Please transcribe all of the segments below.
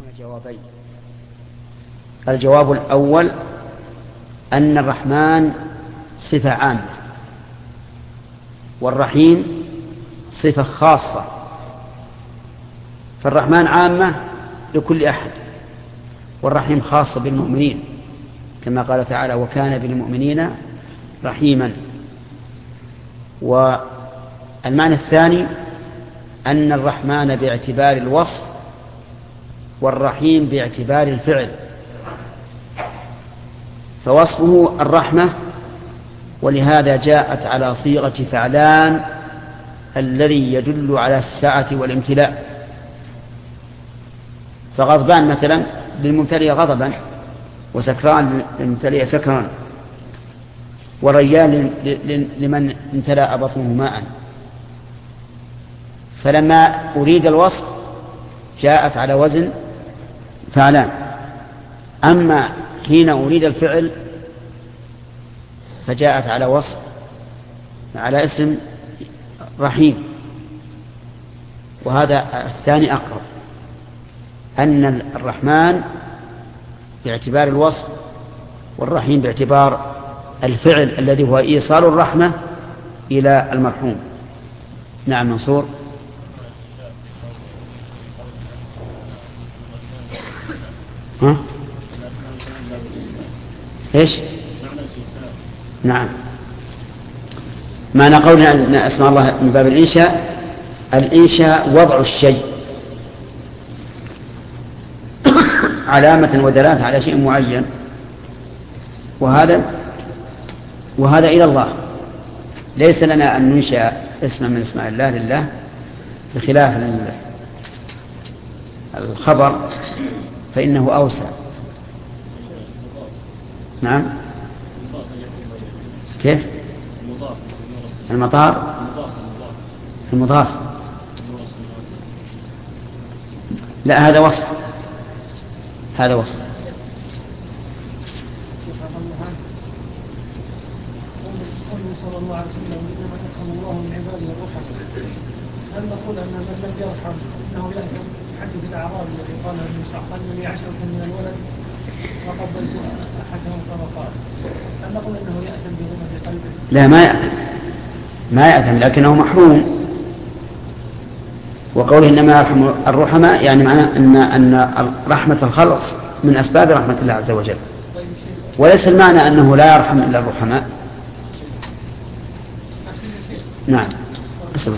جوابين. الجواب الأول أن الرحمن صفة عامة والرحيم صفة خاصة، فالرحمن عامة لكل أحد والرحيم خاصة بالمؤمنين كما قال تعالى وكان بالمؤمنين رحيما. والمعنى الثاني أن الرحمن باعتبار الوصف والرحيم باعتبار الفعل، فوصفه الرحمة ولهذا جاءت على صيغة فعلان الذي يدل على السعة والامتلاء. فغضبان مثلا للممتلئ غضبا، وسكران للممتلئ سكران، وريان لمن امتلأ بطنه ماء. فلما أريد الوصف جاءت على وزن فعلان، أما حين أريد الفعل فجاءت على وصف على اسم رحيم. وهذا الثاني أقرب، أن الرحمن باعتبار الوصف والرحيم باعتبار الفعل الذي هو إيصال الرحمة إلى المرحوم. نعم منصور. ها؟ إيش؟ نعم، معنى قولنا أن أسماء الله من باب الإنشاء، الإنشاء وضع الشيء علامة ودلالة على شيء معين، وهذا إلى الله. ليس لنا أن ننشأ اسما من اسماء الله لله بخلاف الخبر فإنه أوسع. نعم كيف؟ المطار المضاف، لا هذا وصف، هذا وصف. صلى الله عليه وسلم إنما يرحم الله من عباده الرحمة، هل نقول أن من لم يرحم أنه يأثم؟ حديث الأعرابي الذي قال النبي صلى الله عليه وسلم لي 10 من الولد وقبلت أحدهم كما قال، هل نقول أنه يأثم بظلمة قلبه؟ لا، ما يأثم لكنه محروم. وقوله إنما يرحم الرحماء يعني معناه أن رحمة الخلق من أسباب رحمة الله عز وجل، وليس المعنى أنه لا يرحم إلا الرحماء. نعم أصبر.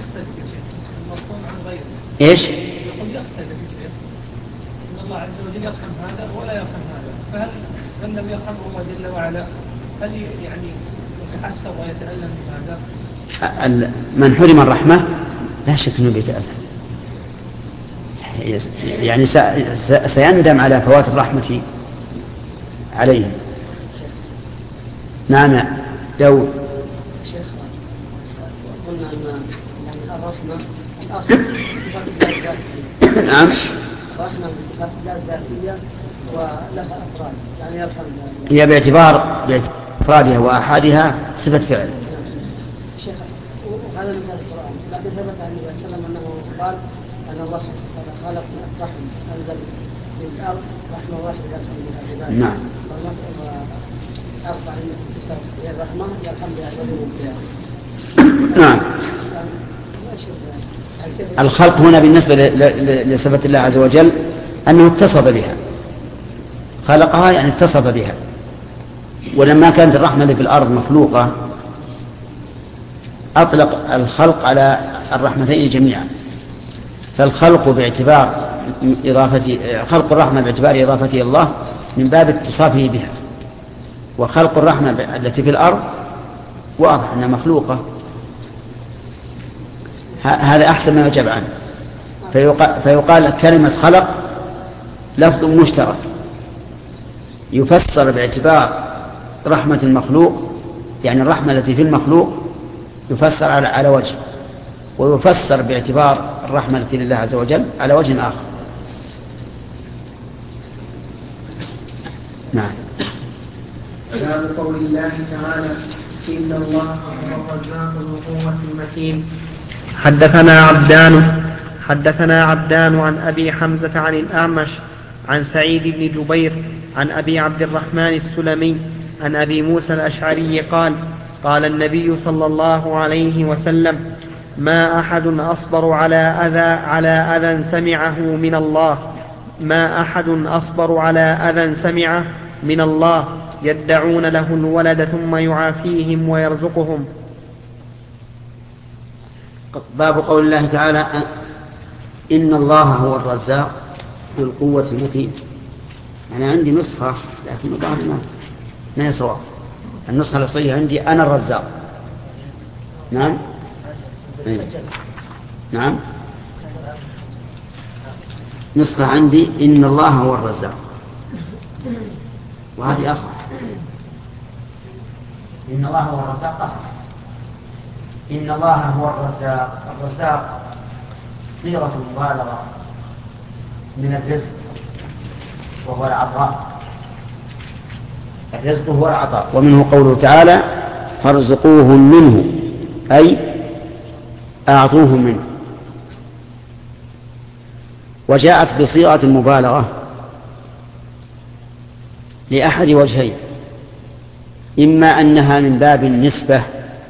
إيش؟ يقول يختلف إن الله عز وجل يرحم هذا ولا يرحم هذا، فهل من لم يرحمه الله جل وعلا هل يعني يتحسر ويتألم بهذا؟ من حرم الرحمة لا شك أنه بيتألم، يعني سيندم على فوات الرحمة عليه. نعم داود. قلنا أن الرحمة الأصل صفات الله الذاتية. نعم. الرحمة صفات الله الذاتية ولها أفراد، يعني يرحم. هي باعتبار أفرادها وأحادها صفة فعل. شيخ وهذا من القرآن، لكن ثبت عن النبي صلى الله عليه وسلم أنه قال أن الله سبحانه وتعالى خلق الرحم، أنزل من الأرض رحمة واحدة يرحم بها عباده. نعم. أربع من الرحمة يرحم بها عباده. نعم. الخلق هنا بالنسبة لصفة الله عز وجل أنه اتصف بها، خلقها يعني اتصف بها. ولما كانت الرحمة اللي في الأرض مخلوقة أطلق الخلق على الرحمتين جميعا، فالخلق باعتبار خلق الرحمة باعتبار إضافته الله من باب اتصافه بها، وخلق الرحمة التي في الأرض واضح أنها مخلوقة. هذا أحسن ما يجب عنه. فيقال كلمة خلق لفظ مشترك يفسر باعتبار رحمة المخلوق، يعني الرحمة التي في المخلوق يفسر على وجه، ويفسر باعتبار الرحمة التي لله عز وجل على وجه آخر. نعم. باب قول الله تعالى إن الله هو الرزاق ذو القوة المتين. حدثنا عبدان حدثنا عبدان عن أبي حمزة عن الأعمش عن سعيد بن جبير عن أبي عبد الرحمن السلمي عن أبي موسى الأشعري قال قال النبي صلى الله عليه وسلم ما أحد أصبر على أذى سمعه من الله ما أحد أصبر على أذى سمعه من الله يدعون له الولد ثم يعافيهم ويرزقهم. باب قول الله تعالى إن الله هو الرزاق ذو القوة المتين. أنا عندي نسخة لكن الظاهر ما يسوى. النسخة الأصلية عندي أنا الرزاق. نعم نعم نسخة عندي إن الله هو الرزاق وهذه أصح. إن الله هو الرزاق أصح. إن الله هو الرزاق. الرزاق صيغة مبالغة من الرزق وهو العطاء. الرزق هو العطاء ومنه قوله تعالى فارزقوهم منه أي أعطوهم منه. وجاءت بصيغة المبالغة لأحد وجهين: إما أنها من باب النسبة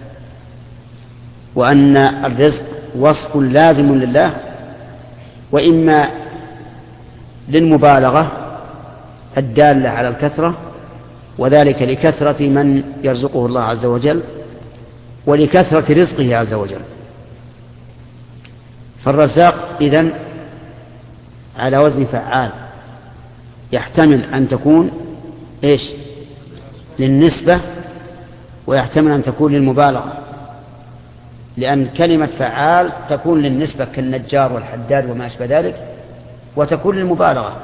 وأن الرزق وصف لازم لله، وإما للمبالغة الدالة على الكثرة، وذلك لكثرة من يرزقه الله عز وجل ولكثرة رزقه عز وجل. فالرزاق إذن على وزن فعال، يحتمل أن تكون للنسبة ويحتمل أن تكون للمبالغة، لأن كلمة فعال تكون للنسبة كالنجار والحداد وما أشبه ذلك، وتكون للمبالغة.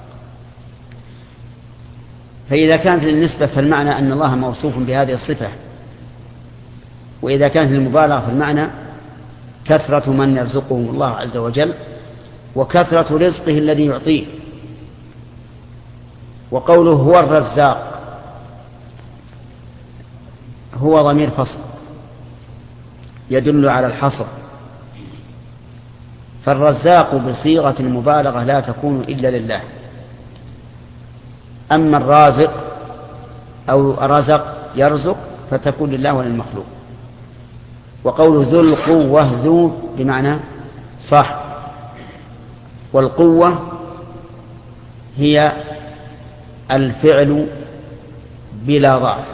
فإذا كانت للنسبة فالمعنى أن الله موصوف بهذه الصفة، وإذا كانت للمبالغة فالمعنى كثرة من يرزقهم الله عز وجل وكثرة رزقه الذي يعطيه. وقوله هو الرزاق هو ضمير فصل يدل على الحصر، فالرزاق بصيغة المبالغة لا تكون إلا لله. أما الرازق أو رزق يرزق فتكون لله وللمخلوق. وقوله ذو القوة ذو بمعنى صح، والقوة هي الفعل بلا ضعف،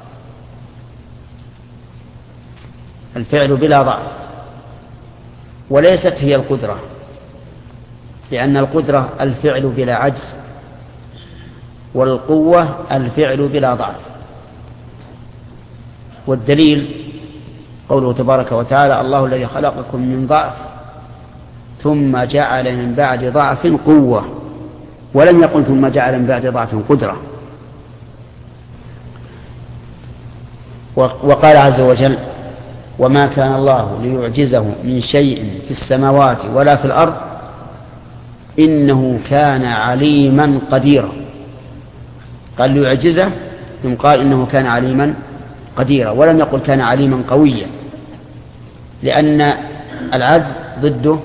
الفعل بلا ضعف، وليست هي القدرة، لأن القدرة الفعل بلا عجز، والقوة الفعل بلا ضعف. والدليل قوله تبارك وتعالى الله الذي خلقكم من ضعف ثم جعل من بعد ضعف قوة، ولم يقل ثم جعل من بعد ضعف قدرة. وقال عز وجل وما كان الله ليعجزه من شيء في السماوات ولا في الأرض إنه كان عليما قديرا. قال ليعجزه ثم قال إنه كان عليما قديرا، ولم يقل كان عليما قويا، لأن العجز ضده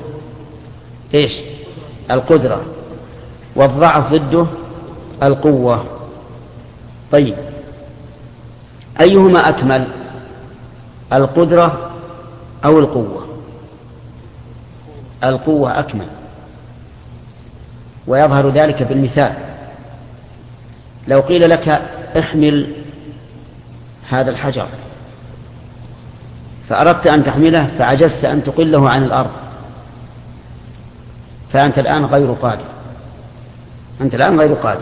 القدرة، والضعف ضده القوة. طيب أيهما أكمل، القدرة أو القوة؟ القوة أكمل، ويظهر ذلك بالمثال. لو قيل لك احمل هذا الحجر فأردت أن تحمله فعجزت أن تقله عن الأرض، فأنت الآن غير قادر، أنت الآن غير قادر،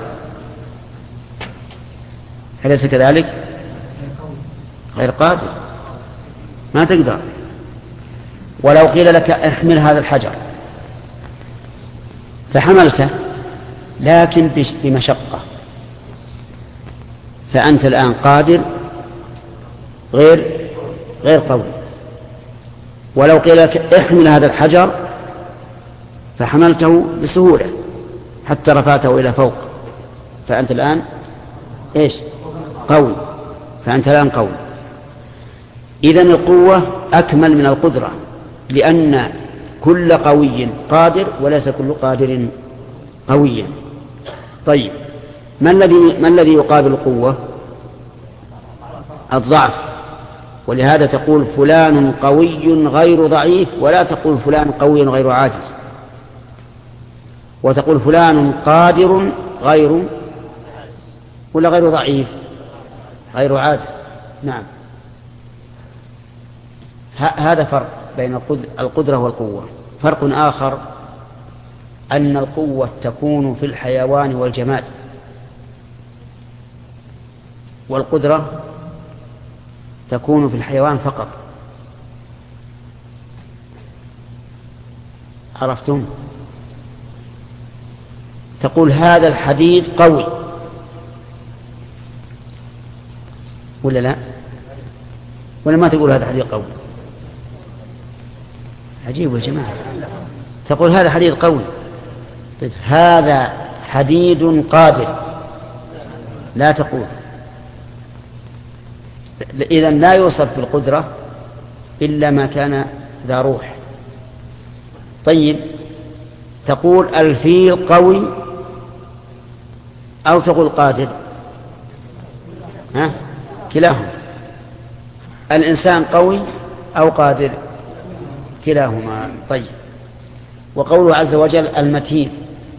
أليس كذلك؟ غير قادر، ما تقدر. ولو قيل لك احمل هذا الحجر فحملته لكن بمشقة، فأنت الآن قادر غير قوي. ولو قيل لك احمل هذا الحجر فحملته بسهولة حتى رفعته إلى فوق، فأنت الآن قوي، فأنت الآن قوي. إذن القوة أكمل من القدرة، لأن كل قوي قادر وليس كل قادر قويا. طيب، ما الذي يقابل القوة؟ الضعف. ولهذا تقول فلان قوي غير ضعيف، ولا تقول فلان قوي غير عاجز. وتقول فلان قادر غير ولا غير ضعيف، غير عاجز. نعم، هذا فرق بين القدرة والقوة. فرق آخر أن القوة تكون في الحيوان والجماد، والقدرة تكون في الحيوان فقط. عرفتم؟ تقول هذا الحديد قوي ولا لا؟ ولا ما تقول هذا الحديد قوي؟ عجيب يا جماعة. تقول هذا حديد قوي. طيب هذا حديد قادر، لا تقول. إذن لا يوصف بالقدرة إلا ما كان ذا روح. طيب، تقول الفيل قوي أو تقول قادر؟ كلاهما. الإنسان قوي أو قادر؟ كلاهما. طيب، وقوله عز وجل المتين.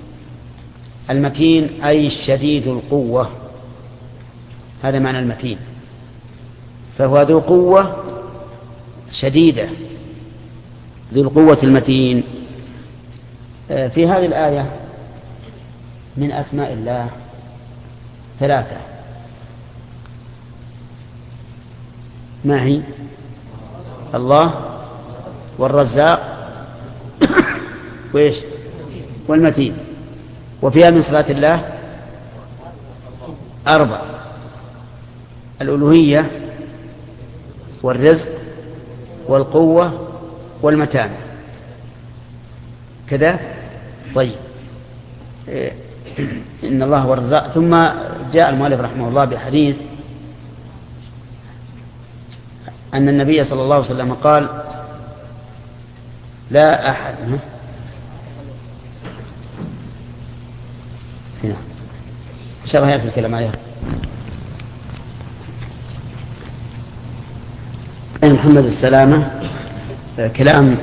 المتين أي شديد القوة، هذا معنى المتين. فهو ذو قوة شديدة، ذو القوة المتين. في هذه الآية من أسماء الله 3. ما هي؟ الله والرزاق وإيش؟ والمتين. وفيها من صفات الله 4: الألوهية والرزق والقوة والمتانة. كذا. طيب، إن الله هو الرزاق. ثم جاء المؤلف رحمه الله بحديث أن النبي صلى الله عليه وسلم قال لا أحد هنا إن شاء الله يأتي الكلام عليها. محمد السلامة كلام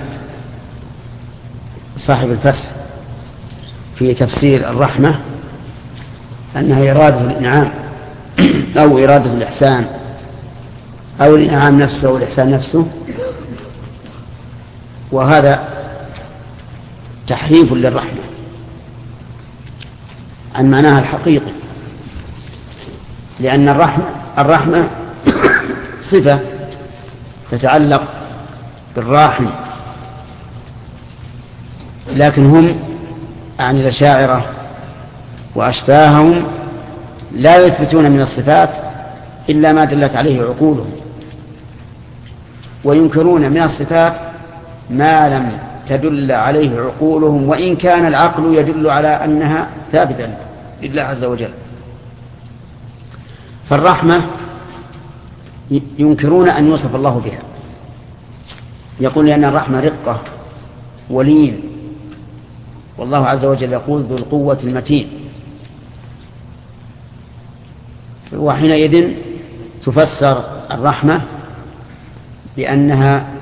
صاحب الفتح في تفسير الرحمة أنها إرادة الإنعام أو إرادة الإحسان، أو الإنعام نفسه أو الإحسان نفسه. وهذا تحريف للرحمة عن معناها الحقيقي، لأن الرحمة صفة تتعلق بالراحم، لكن هم عن الأشاعرة وأشباههم لا يثبتون من الصفات إلا ما دلت عليه عقولهم، وينكرون من الصفات ما لم تدل عليه عقولهم، وإن كان العقل يدل على أنها ثابتة لله عز وجل. فالرحمة ينكرون أن يوصف الله بها، يقول لأن الرحمة رقة ولين، والله عز وجل يقول ذو القوة المتين. وحينئذ تفسر الرحمة بأنها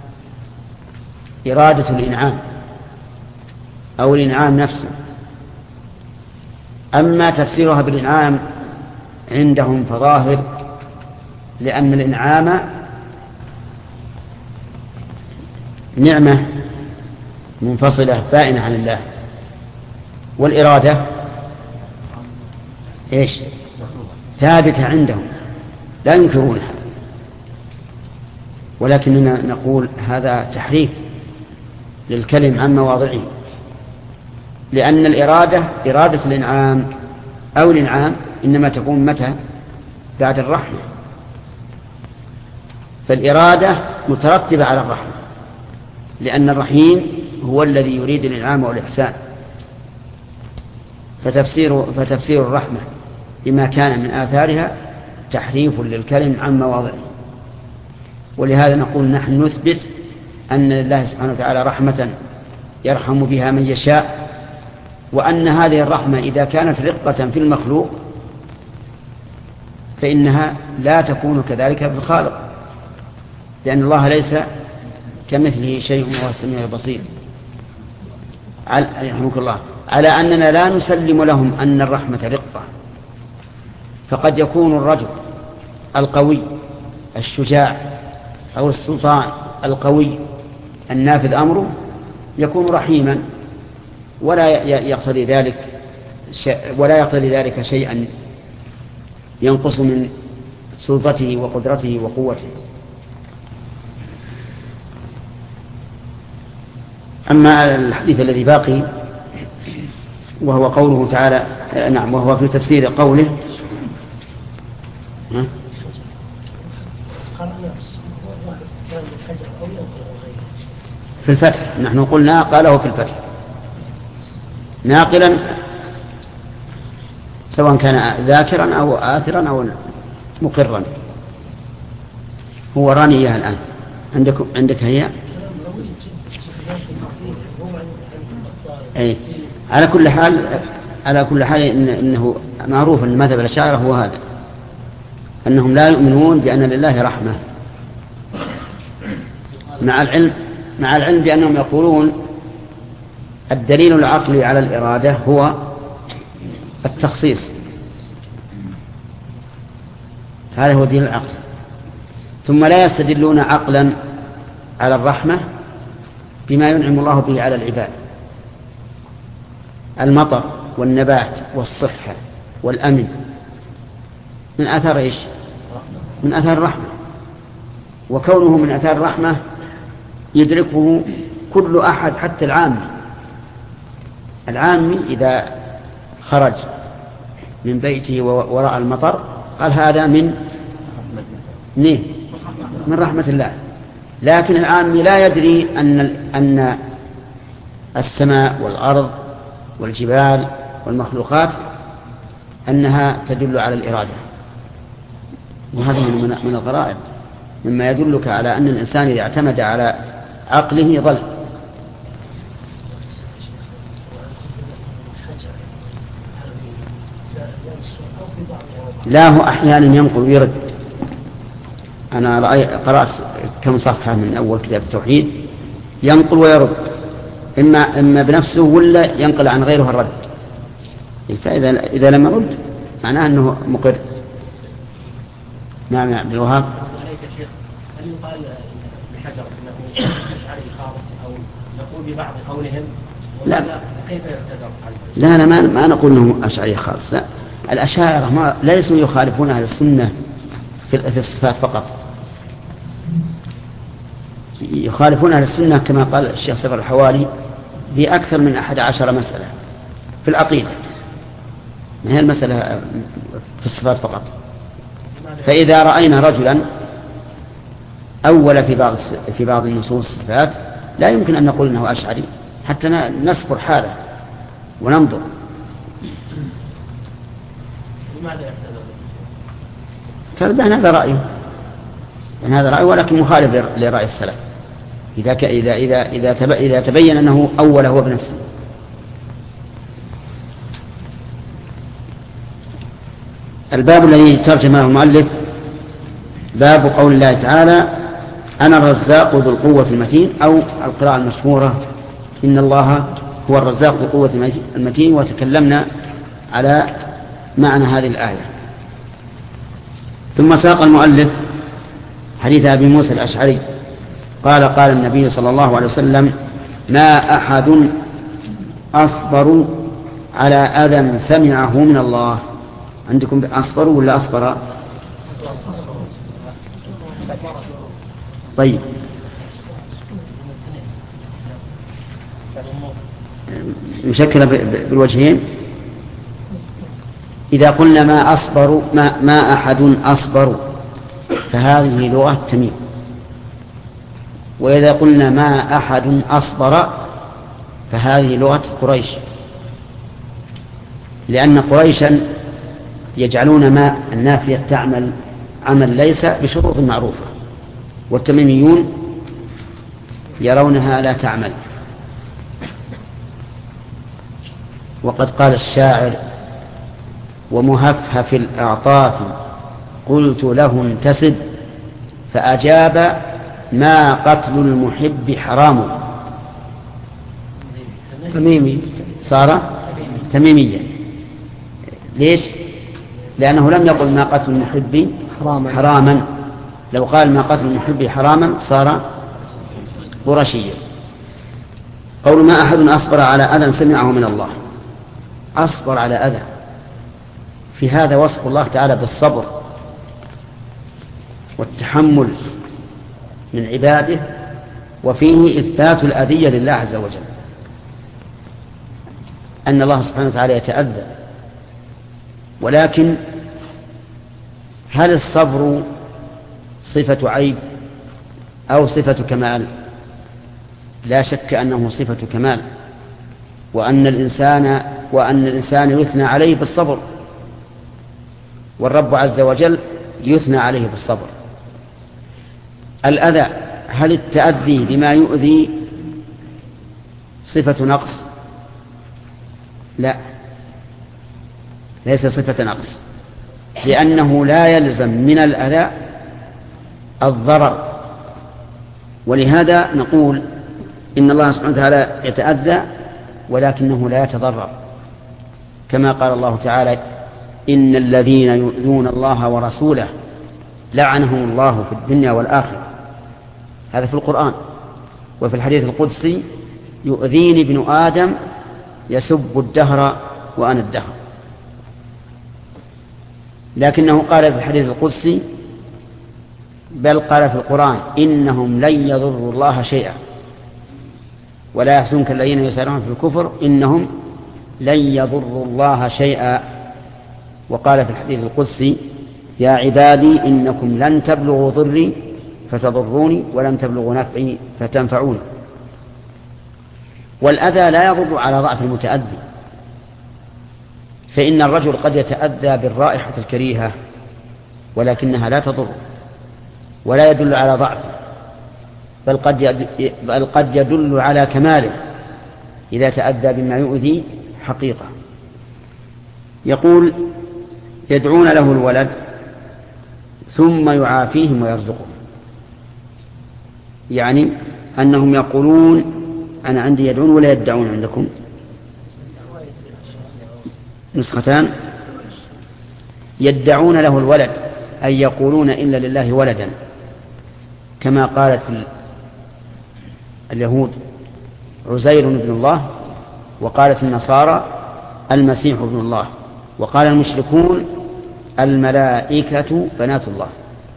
إرادة الإنعام أو الإنعام نفسه. أما تفسيرها بالإنعام عندهم فظاهر، لأن الإنعام نعمة منفصلة بائنة عن الله، والإرادة إيش؟ ثابتة عندهم لا ينكرونها. ولكننا نقول هذا تحريف للكلم عن مواضعه، لأن الإرادة إرادة الإنعام أو الإنعام إنما تكون متى؟ بعد الرحمة. فالإرادة مترتبة على الرحمة، لأن الرحيم هو الذي يريد الإنعام والإحسان. فتفسير الرحمة بما كان من آثارها تحريف للكلم عن مواضعه. ولهذا نقول نحن نثبت أن لله سبحانه وتعالى رحمة يرحم بها من يشاء، وأن هذه الرحمة إذا كانت رقة في المخلوق فإنها لا تكون كذلك في الخالق، لأن الله ليس كمثله شيء وهو السميع البصير. رحمك الله. على أننا لا نسلم لهم أن الرحمة رقة، فقد يكون الرجل القوي الشجاع أو السلطان القوي النافذ أمره يكون رحيما ولا يقتضي ذلك شيئا ينقص من سلطته وقدرته وقوته. أما الحديث الذي باقي وهو قوله تعالى، نعم، وهو في تفسير قوله في الفتح. نحن قلنا قاله في الفتح ناقلا، سواء كان ذاكرا أو آثرا أو مقرا. هو رانية الآن عندك هي. أي على كل حال إنه معروف أن مذهب الأشاعرة هو هذا، أنهم لا يؤمنون بأن لله رحمة، مع العلم بأنهم يقولون الدليل العقلي على الإرادة هو التخصيص، هذا هو دين العقل. ثم لا يستدلون عقلا على الرحمة بما ينعم الله به على العباد، المطر والنبات والصحة والأمن من آثار إيش؟ من آثار الرحمة، وكونه من آثار الرحمة يدركه كل أحد حتى العامي إذا خرج من بيته وراء المطر قال هذا من رحمة الله. لكن العامي لا يدري أن السماء والأرض والجبال والمخلوقات أنها تدل على الإرادة، وهذا من الغرائب مما يدلك على أن الإنسان إذا اعتمد على عقله ضل. لا، هو أحيانا ينقل ويرد. أنا قرأت كم صفحة من أول كتاب التوحيد، ينقل ويرد، إما بنفسه ولا ينقل عن غيره الرد. فإذا لم يرد معناه أنه مقر. نعم يا عبد الوهاب. عليك شيخ، هل يقال بحجر أنه أشعري خالص أو نقول ببعض قولهم؟ لا، كيف يعتذر؟ لا، أنا ما نقول أنه أشعري خالص. لا، الأشاعرة ليسوا يخالفون أهل السنة في الصفات فقط، يخالفون أهل السنة كما قال الشيخ صفر الحوالي بأكثر من 11 مسألة في العقيدة، ما هي المسألة في الصفات فقط. فإذا رأينا رجلا أول في بعض النصوص الصفات لا يمكن أن نقول أنه أشعري حتى نصبر حاله وننظر. لماذا يعتذر؟ هذا رأيه، هذا رأيه، ولكن مخالف لرأي السلف إذا تبين أنه أول هو بنفسه. الباب الذي ترجمه المؤلف باب قول الله تعالى أنا الرزاق ذو القوة المتين، أو القراءة المشهورة إن الله هو الرزاق ذو القوة المتين. وتكلمنا على معنى هذه الآية. ثم ساق المؤلف حديث أبي موسى الأشعري قال قال النبي صلى الله عليه وسلم ما أحد أصبر على أذى سمعه من الله. عندكم أصبر ولا أصبر؟ طيب، مشكلة بالوجهين. إذا قلنا ما أحد أصبر فهذه لغة تميم، وإذا قلنا ما أحد أصبر فهذه لغة قريش، لأن قريشا يجعلون ما النافية تعمل عمل ليس بشروط معروفة، والتميميون يرونها لا تعمل. وقد قال الشاعر: ومهفهف الأعطاف قلت له انتسب، فأجاب: ما قتل المحب حرام. تميمي، صار تميميا. ليش؟ لأنه لم يقل ما قتل المحب حراما. لو قال ما قتل المحب حراما صار قرشيا. قول: ما أحد أصبر على أذى سمعه من الله. أصبر على أذى، في هذا وصف الله تعالى بالصبر والتحمل من عباده، وفيه إثبات الأذية لله عز وجل، أن الله سبحانه وتعالى يتأذى. ولكن هل الصبر صفة عيب أو صفة كمال؟ لا شك أنه صفة كمال، وأن الإنسان يثنى عليه بالصبر، والرب عز وجل يثنى عليه بالصبر. الأذى، هل التأذي بما يؤذي صفة نقص؟ لا، ليس صفة نقص، لأنه لا يلزم من الأذى الضرر. ولهذا نقول إن الله سبحانه وتعالى يتأذى ولكنه لا يتضرر، كما قال الله تعالى: إن الذين يؤذون الله ورسوله لعنهم الله في الدنيا والآخرة. هذا في القرآن. وفي الحديث القدسي: يؤذيني ابن آدم يسب الدهر وأنا الدهر. لكنه قال في الحديث القدسي، بل قال في القرآن: إنهم لن يضروا الله شيئا ولا يحزنك الذين يسارعون في الكفر إنهم لن يضروا الله شيئا. وقال في الحديث القدسي: يا عبادي إنكم لن تبلغوا ضري فتضروني ولن تبلغوا نفعي فتنفعوني. والأذى لا يضر على ضعف المتأذي، فإن الرجل قد يتأذى بالرائحة الكريهة ولكنها لا تضر ولا يدل على ضعفه، بل قد يدل على كماله إذا تأذى بما يؤذي حقيقة. يقول: يدعون له الولد ثم يعافيهم ويرزقهم، يعني أنهم يقولون: أنا عندي يدعون ولا يدعون عندكم؟ نسختان. يدعون له الولد أي يقولون إن لله ولدا، كما قالت اليهود عزير ابن الله، وقالت النصارى المسيح ابن الله، وقال المشركون الملائكة بنات الله.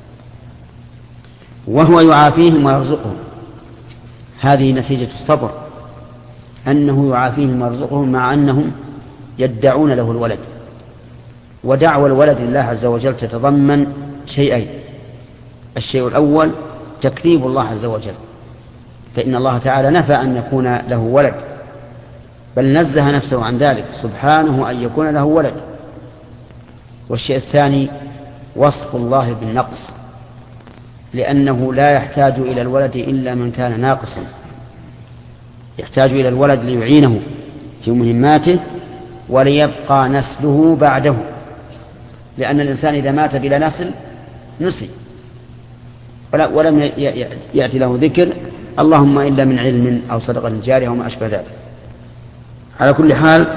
وهو يعافيهم ويرزقهم، هذه نتيجة الصبر، أنه يعافيهم ويرزقهم مع أنهم يدعون له الولد. ودعوى الولد لله عز وجل تتضمن شيئين: الشيء الأول تكذيب الله عز وجل، فإن الله تعالى نفى أن يكون له ولد، بل نزه نفسه عن ذلك سبحانه أن يكون له ولد. والشيء الثاني وصف الله بالنقص، لأنه لا يحتاج إلى الولد إلا من كان ناقصا، يحتاج إلى الولد ليعينه في مهماته وليبقى نسله بعده، لأن الإنسان إذا مات بلا نسل نسي ولم يأتي له ذكر، اللهم إلا من علم أو صدقة جارية وما أشبه ذلك. على كل حال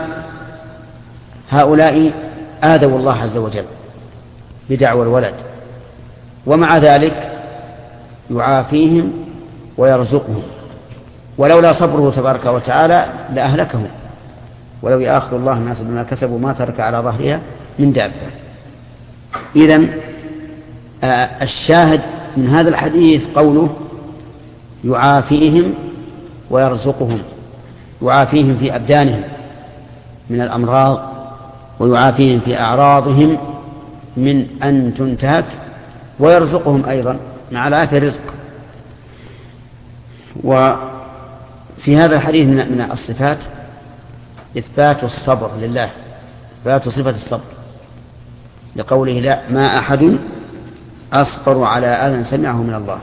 هؤلاء آذوا الله عز وجل بدعوى الولد، ومع ذلك يعافيهم ويرزقهم، ولولا صبره تبارك وتعالى لأهلكهم، ولو يأخذ الله الناس بما كسبوا ما ترك على ظهرها من دابة. إذن الشاهد من هذا الحديث قوله يعافيهم ويرزقهم، يعافيهم في أبدانهم من الأمراض، ويعافيهم في أعراضهم من أن تنتهك، ويرزقهم أيضا مع العافية رزق. وفي هذا الحديث من الصفات إثبات الصبر لله، إثبات صفة الصبر، لقوله: لا ما أحد أصبر على أذى سمعه من الله.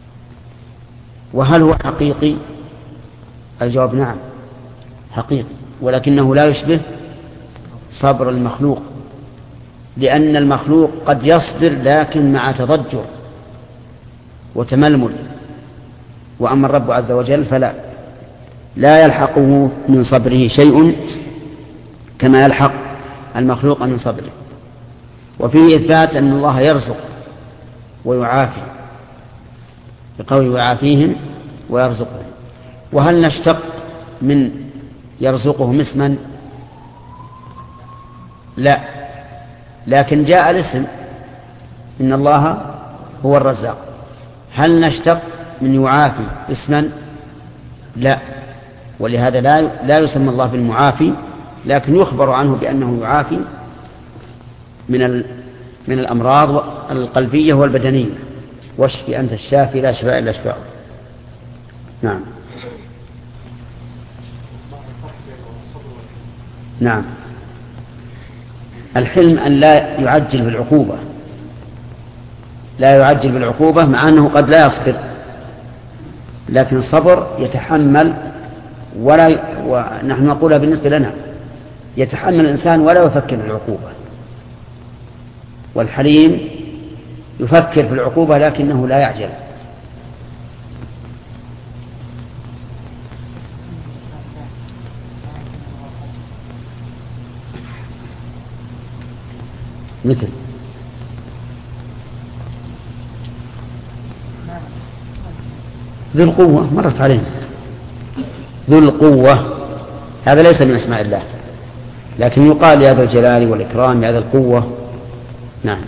وهل هو حقيقي؟ الجواب نعم حقيقي، ولكنه لا يشبه صبر المخلوق، لأن المخلوق قد يصبر لكن مع تضجر وتململ، وأما الرب عز وجل فلا، لا يلحقه من صبره شيء كما يلحق المخلوق من صبره. وفيه إثبات أن الله يرزق ويعافي بقول يعافيهم ويرزقهم. وهل نشتق من يرزقهم اسما؟ لا، لكن جاء الاسم إن الله هو الرزاق. هل نشتق من يعافي اسما؟ لا، ولهذا لا يسمى الله بالمعافي، لكن يخبر عنه بأنه يعافي من الأمراض القلبية والبدنية. واشفي أنت الشافي لا شفاء إلا شفاء. نعم. نعم. الحلم أن لا يعجل بالعقوبة، لا يعجل بالعقوبة مع أنه قد لا يصبر، لكن الصبر يتحمل ونحن نقولها بالنسبة لنا، يتحمل الإنسان ولا يفكر في العقوبة. والحليم يفكر في العقوبة لكنه لا يعجل. مثل ذو القوة مرت علينا، ذو القوة هذا ليس من أسماء الله، لكن يقال يا ذا الجلال والإكرام يا ذا القوة. نعم.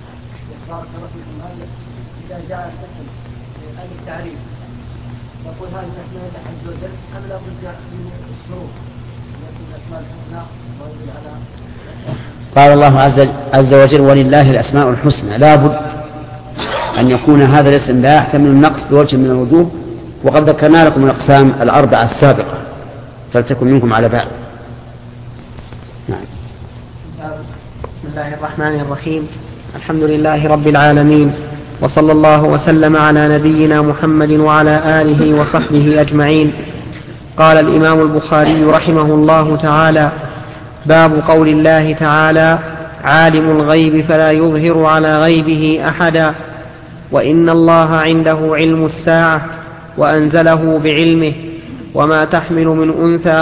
إذا جاء الاسم أي التعريف نقول هذه أسماء الله عز وجل أم لا بد من الشروط التي الأسماء الحسنى موجود على؟ قال الله عز وجل ولله الأسماء الحسنى، لا بد أن يكون هذا الاسم لا يحتمل النقص بوجه من الوجوه، وقد ذكرنا لكم الأقسام الأربعة السابقة فلتكن منكم على بال. نعم. بسم الله الرحمن الرحيم. الحمد لله رب العالمين، وصلى الله وسلم على نبينا محمد وعلى آله وصحبه أجمعين. قال الإمام البخاري رحمه الله تعالى: باب قول الله تعالى: عالم الغيب فلا يظهر على غيبه أحدا، وإن الله عنده علم الساعة وأنزله بعلمه، وما تحمل من أنثى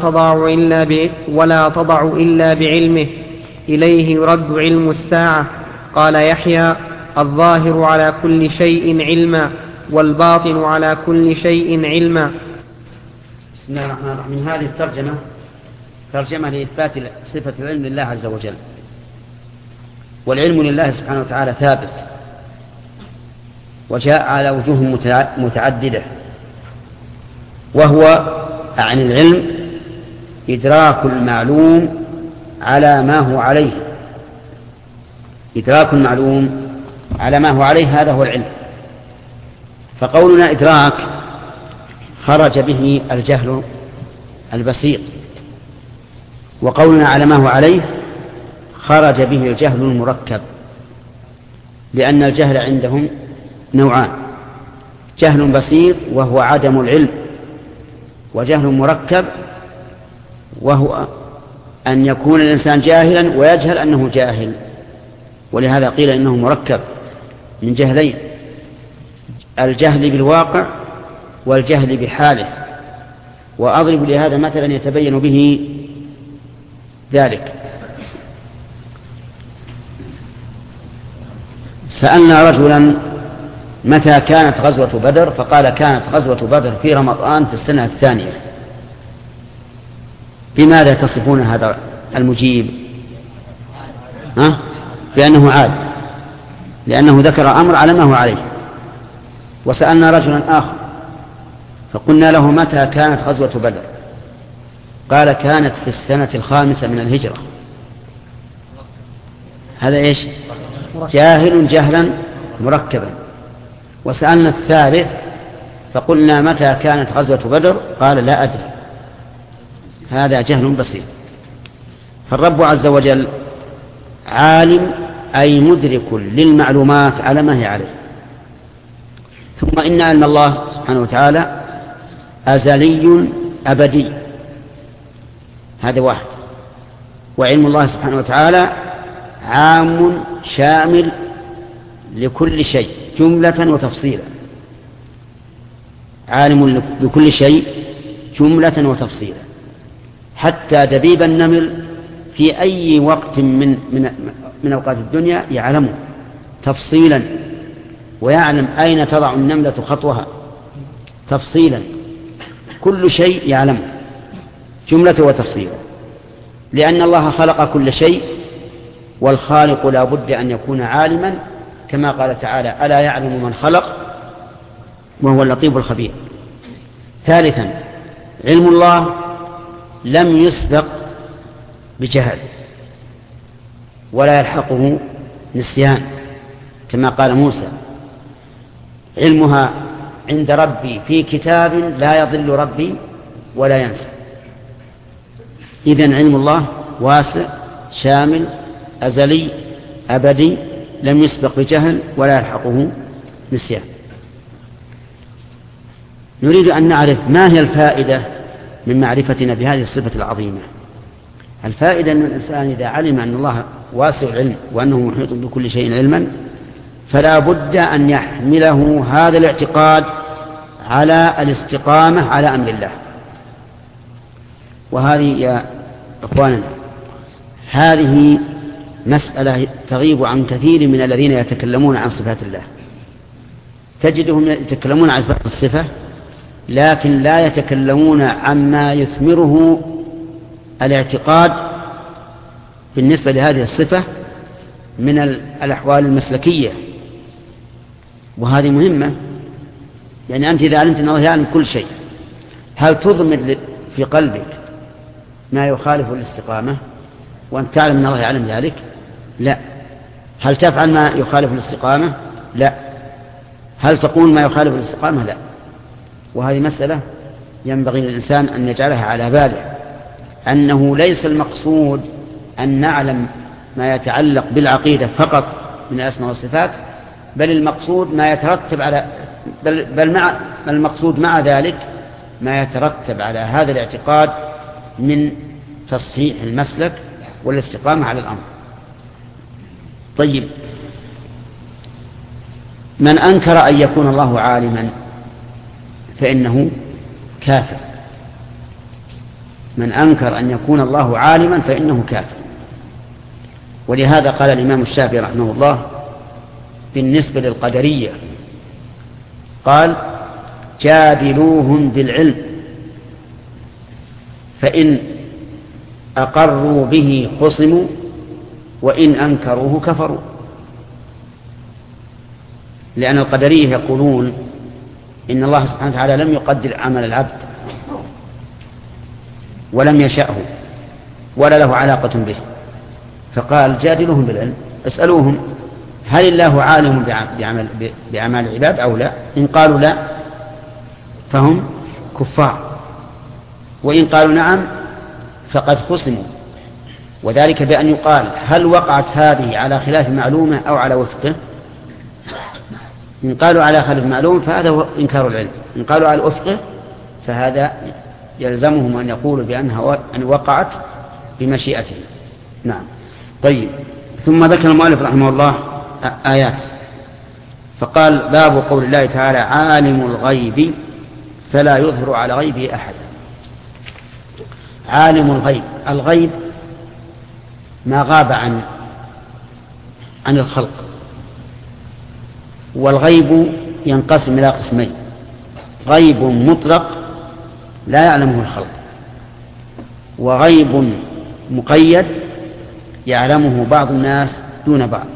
ولا تضع إلا بعلمه، إليه يرد علم الساعة. قال يحيى: الظاهر على كل شيء علما، والباطن على كل شيء علما. بسم الله الرحمن الرحيم. هذه الترجمة ترجمة لإثبات صفة العلم لله عز وجل، والعلم لله سبحانه وتعالى ثابت، وجاء على وجوه متعددة، وهو عن العلم إدراك المعلوم على ما هو عليه، إدراك المعلوم على ما هو عليه، هذا هو العلم. فقولنا إدراك خرج به الجهل البسيط، وقولنا على ما هو عليه خرج به الجهل المركب، لأن الجهل عندهم نوعان: جهل بسيط وهو عدم العلم، وجهل مركب وهو أن يكون الإنسان جاهلا ويجهل أنه جاهل، ولهذا قيل إنه مركب من جهلين: الجهل بالواقع والجهل بحاله. وأضرب لهذا مثلا يتبين به ذلك. سألنا رجلا متى كانت غزوة بدر، فقال كانت غزوة بدر في رمضان في السنة الثانية. بماذا تصفون هذا المجيب؟ بأنه عالم، لأنه ذكر أمر على ما هو عليه. وسألنا رجلا آخر فقلنا له متى كانت غزوة بدر، قال كانت في السنة الخامسة من الهجرة. هذا إيش؟ جاهل جهلا مركبا. وسألنا الثالث فقلنا متى كانت غزوة بدر، قال لا أدري. هذا جهل بسيط. فالرب عز وجل عالم أي مدرك للمعلومات على ما هي عليه. ثم إن علم الله سبحانه وتعالى أزلي أبدي، هذا واحد. وعلم الله سبحانه وتعالى عام شامل لكل شيء جملة وتفصيلا، عالم بكل شيء جملة وتفصيلا، حتى دبيب النمل في أي وقت من أوقات الدنيا يعلمه تفصيلا، ويعلم أين تضع النملة خطوها تفصيلا، كل شيء يعلمه جملة وتفصيلا، لأن الله خلق كل شيء، والخالق لا بد أن يكون عالما، كما قال تعالى: ألا يعلم من خلق وهو اللطيف الخبير. ثالثا، علم الله لم يسبق بجهل ولا يلحقه نسيان، كما قال موسى: علمها عند ربي في كتاب لا يضل ربي ولا ينسى. إذن علم الله واسع شامل أزلي أبدي، لم يسبق بجهل ولا يلحقه نسيان. نريد أن نعرف ما هي الفائدة من معرفتنا بهذه الصفة العظيمة. الفائدة أن الإنسان إذا علم أن الله واسع العلم وأنه محيط بكل شيء علما، فلا بد أن يحمله هذا الاعتقاد على الاستقامة على أمر الله. وهذه يا أخواننا هذه مسألة تغيب عن كثير من الذين يتكلمون عن صفات الله. تجدهم يتكلمون عن الصفة لكن لا يتكلمون عما يثمره الاعتقاد بالنسبة لهذه الصفة من الأحوال المسلكية، وهذه مهمة. يعني أنت إذا علمت أن الله يعلم كل شيء، هل تضمر في قلبك ما يخالف الاستقامة وأنت تعلم أن الله يعلم ذلك؟ لا. هل تفعل ما يخالف الاستقامة؟ لا. هل تقول ما يخالف الاستقامة؟ لا. وهذه مسألة ينبغي للإنسان أن يجعلها على باله، أنه ليس المقصود أن نعلم ما يتعلق بالعقيدة فقط من الأسماء والصفات، بل المقصود ما يترتب على المقصود مع ذلك ما يترتب على هذا الاعتقاد من تصحيح المسلك والاستقامة على الأمر. طيب، من أنكر أن يكون الله عالما فإنه كافر. من أنكر أن يكون الله عالما فإنه كافر. ولهذا قال الإمام الشافعي رحمه الله بالنسبة للقدرية، قال: جادلوهم بالعلم فإن أقروا به خصموا وإن أنكروه كفروا. لأن القدرية يقولون إن الله سبحانه وتعالى لم يقدر عمل العبد ولم يشأه ولا له علاقة به، فقال: جادلوهم بالعلم، اسألوهم هل الله عالم بأعمال العباد أو لا؟ إن قالوا لا فهم كفار، وإن قالوا نعم فقد خصموا. وذلك بأن يقال: هل وقعت هذه على خلاف معلومة أو على وفقه؟ إن قالوا على خلاف معلومة فهذا هو إنكار العلم، إن قالوا على وفقه فهذا يلزمهم أن يقولوا بأنها أن وقعت بمشيئته. نعم. طيب، ثم ذكر المؤلف رحمه الله آيات، فقال: باب قول الله تعالى: عالم الغيب فلا يظهر على غيبه أحد. عالم الغيب، الغيب ما غاب عن الخلق، والغيب ينقسم إلى قسمين: غيب مطلق لا يعلمه الخلق، وغيب مقيد يعلمه بعض الناس دون بعض.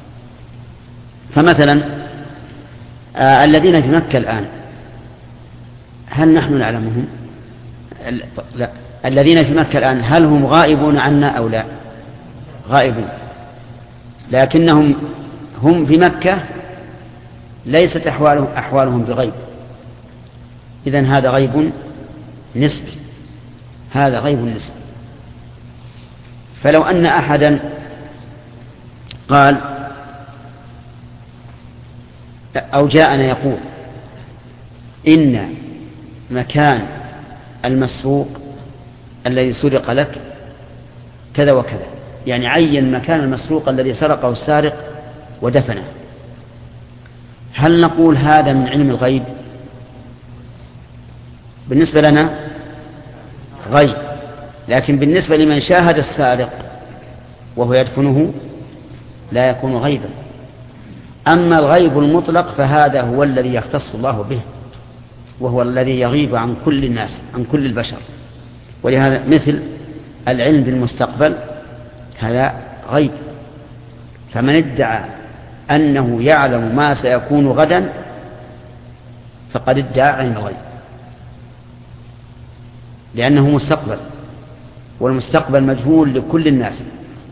فمثلا الذين في مكة الآن هل نحن نعلمهم؟ لا. الذين في مكة الآن هل هم غائبون عنا أو لا؟ غائبون، لكنهم هم في مكة ليست أحوالهم بغيب. إذن هذا غيب نسبي، هذا غيب نسبي. فلو أن أحدا قال أو جاءنا يقول إن مكان المسروق الذي سرق لك كذا وكذا، يعني عين مكان المسروق الذي سرقه السارق ودفنه. هل نقول هذا من علم الغيب؟ بالنسبة لنا غيب، لكن بالنسبة لمن شاهد السارق وهو يدفنه لا يكون غيبا. أما الغيب المطلق فهذا هو الذي يختص الله به، وهو الذي يغيب عن كل الناس، عن كل البشر. ولهذا مثل العلم بالمستقبل هذا غيب، فمن ادعى أنه يعلم ما سيكون غدا فقد ادعى علم الغيب، لأنه مستقبل، والمستقبل مجهول لكل الناس.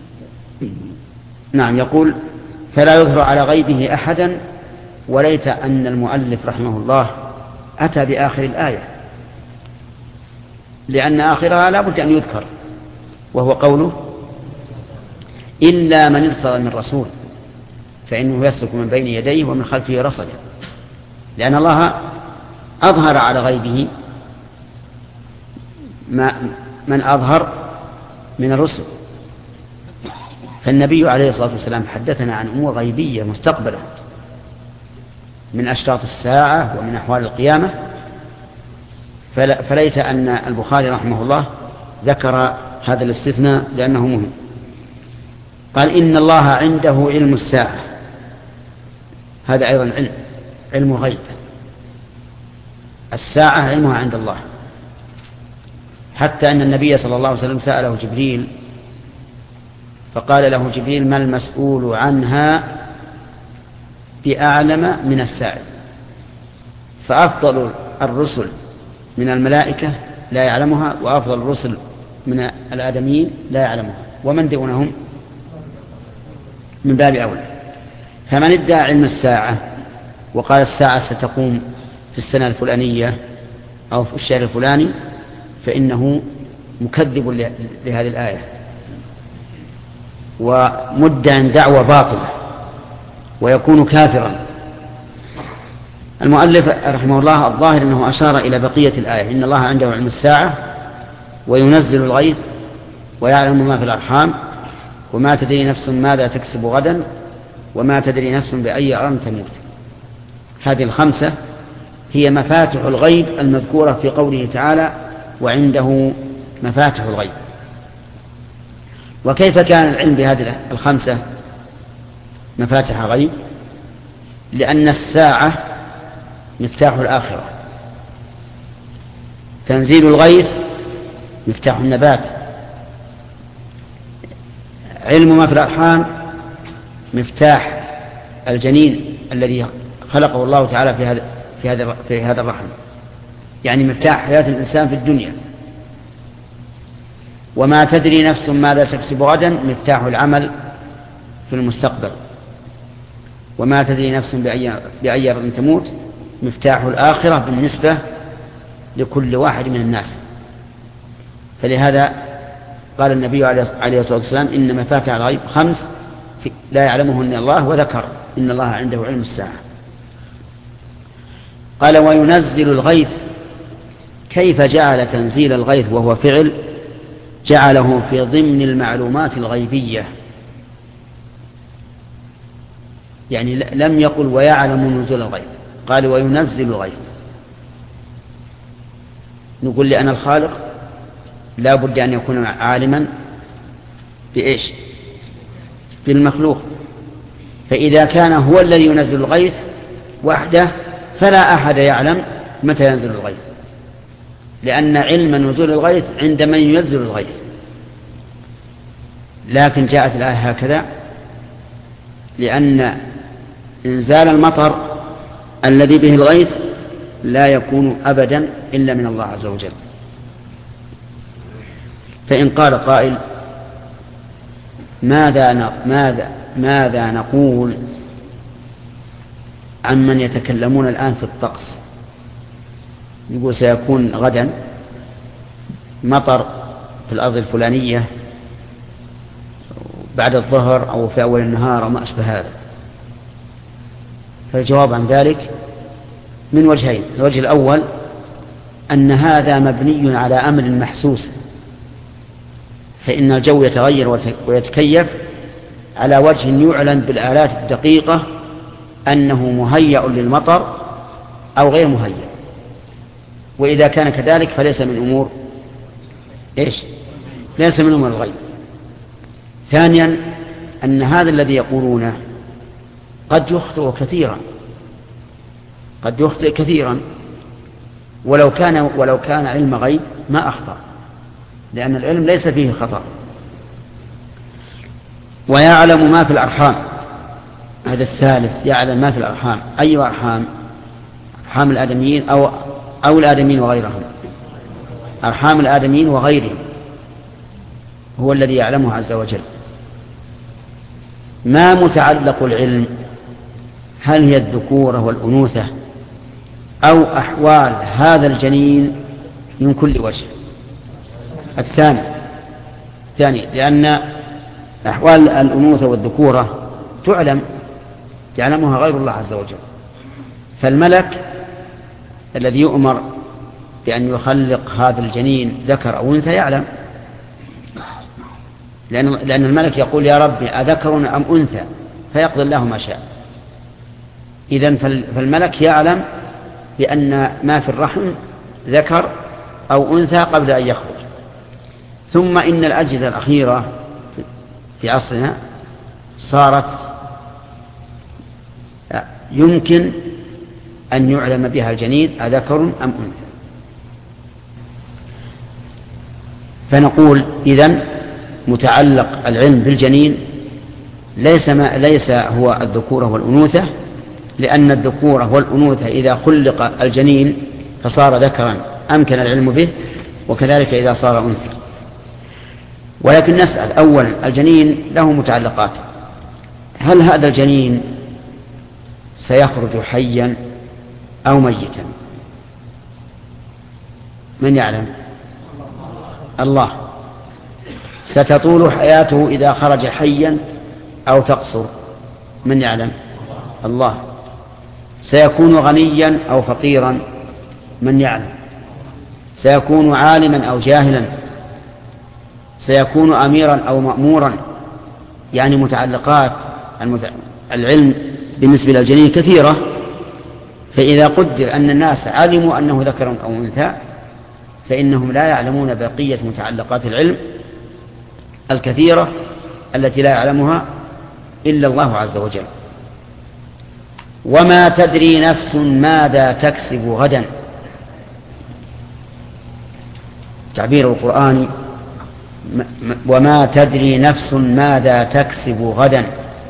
نعم. يقول فلا يظهر على غيبه أحدا، وليت أن المؤلف رحمه الله أتى بآخر الآية، لأن آخرها لا بد أن يذكر، وهو قوله إلا من ارتضى من رسول فإنه يسلك من بين يديه ومن خلفه رصدا، لأن الله أظهر على غيبه من أظهر من الرسل. فالنبي عليه الصلاة والسلام حدثنا عن أمور غيبية مستقبلة من أشراط الساعة ومن أحوال القيامة، فليت أن البخاري رحمه الله ذكر هذا الاستثناء لأنه مهم. قال إن الله عنده علم الساعة، هذا أيضا علم غيب. الساعة علمها عند الله، حتى أن النبي صلى الله عليه وسلم سأله جبريل فقال له جبريل ما المسؤول عنها بأعلم من السائل. فأفضل الرسل من الملائكة لا يعلمها، وأفضل الرسل من الآدميين لا يعلمها، ومن دونهم من باب أولى. فمن ادعى علم الساعة وقال الساعة ستقوم في السنة الفلانية أو في الشهر الفلاني فإنه مكذب لهذه الآية ومدعٍ دعوة باطلة ويكون كافرا. المؤلف رحمه الله الظاهر أنه أشار إلى بقية الآية إن الله عنده علم الساعة وينزل الغيث ويعلم ما في الأرحام وما تدري نفس ماذا تكسب غدا وما تدري نفس بأي أرض تموت. هذه الخمسة هي مفاتح الغيب المذكورة في قوله تعالى وعنده مفاتح الغيب. وكيف كان العلم بهذه الخمسة مفاتح غيب؟ لأن الساعة مفتاح الآخرة، تنزيل الغيث مفتاح النبات، علم ما في الأرحام مفتاح الجنين الذي خلقه الله تعالى في هذا الرحم، يعني مفتاح حياة الإنسان في الدنيا. وما تدري نفس ماذا تكسب غدا مفتاح العمل في المستقبل. وما تدري نفس بأي أرض تموت مفتاح الآخرة بالنسبة لكل واحد من الناس. فلهذا قال النبي عليه الصلاة والسلام إن مفاتح الغيب خمس لا يعلمهن الله، وذكر إن الله عنده علم الساعة. قال وينزل الغيث. كيف جعل تنزيل الغيث وهو فعل جعله في ضمن المعلومات الغيبية؟ يعني لم يقل ويعلم نزول الغيث، قال وينزل الغيث. نقول لأن الخالق لا بد أن يكون عالما بإيش؟ بالمخلوق. فإذا كان هو الذي ينزل الغيث وحده فلا أحد يعلم متى ينزل الغيث، لأن علم نزول الغيث عند من ينزل الغيث. لكن جاءت الآية هكذا لأن إنزال المطر الذي به الغيث لا يكون أبدا إلا من الله عز وجل. فإن قال قائل ماذا نقول عن من يتكلمون الآن في الطقس؟ يقول سيكون غدا مطر في الأرض الفلانية بعد الظهر أو في أول النهار أو ما أشبه هذا. فالجواب عن ذلك من وجهين. الوجه الأول أن هذا مبني على أمر محسوس فإن الجو يتغير ويتكيف على وجه يعلم بالآلات الدقيقة أنه مهيأ للمطر أو غير مهيأ. وإذا كان كذلك فليس من أمور ليس من أمور الغيب. ثانيا أن هذا الذي يقولونه قد يخطئ كثيرا ولو كان علم غيب ما أخطأ، لأن العلم ليس فيه خطأ. ويعلم ما في الأرحام، هذا الثالث، يعلم ما في الأرحام. أي أرحام؟ أرحام الآدميين أو الآدميين وغيرهم. أرحام الآدميين وغيرهم هو الذي يعلمه عز وجل. ما متعلق العلم؟ هل هي الذكورة والأنوثة أو أحوال هذا الجنين من كل وجه؟ الثاني، لأن أحوال الأنوثة والذكورة يعلمها غير الله عز وجل. فالملك الذي يؤمر بأن يخلق هذا الجنين ذكر أو أنثى يعلم، لأن الملك يقول يا رب أذكر أم أنثى، فيقضي الله ما شاء. إذن فالملك يعلم بأن ما في الرحم ذكر أو أنثى قبل أن يخرج. ثم إن الأجهزة الأخيرة في عصرنا صارت يمكن أن يعلم بها الجنين أذكر أم أنثى. فنقول إذن متعلق العلم بالجنين ليس هو الذكورة والأنوثة، لأن الذكورة والأنوثة إذا خلق الجنين فصار ذكرا أمكن العلم به، وكذلك إذا صار أنثى. ولكن نسأل أولا، الجنين له متعلقات، هل هذا الجنين سيخرج حيا أو ميتا؟ من يعلم؟ الله. ستطول حياته إذا خرج حيا أو تقصر؟ من يعلم؟ الله. سيكون غنيا أو فقيرا؟ من يعلم؟ سيكون عالما أو جاهلا؟ سيكون أميرا أو مأمورا؟ يعني متعلقات العلم بالنسبة للجنين كثيرة. فإذا قدر أن الناس علموا أنه ذكر أو أنثى فإنهم لا يعلمون بقية متعلقات العلم الكثيرة التي لا يعلمها إلا الله عز وجل. وما تدري نفس ماذا تكسب غدا. تعبير القرآن وما تدري نفس ماذا تكسب غدا،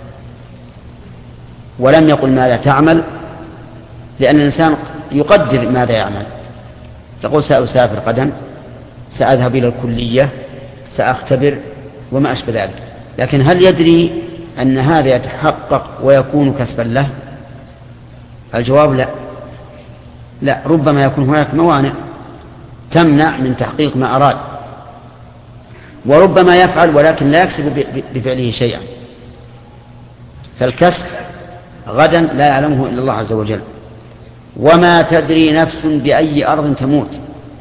ولم يقل ماذا تعمل، لأن الإنسان يقدر ماذا يعمل، يقول سأسافر غدا، سأذهب إلى الكلية، سأختبر وما أشبه ذلك. لكن هل يدري أن هذا يتحقق ويكون كسبا له؟ الجواب لا. ربما يكون هناك موانع تمنع من تحقيق ما أراد، وربما يفعل ولكن لا يكسب بفعله شيئا. فالكسب غدا لا يعلمه إلا الله عز وجل. وما تدري نفس بأي أرض تموت.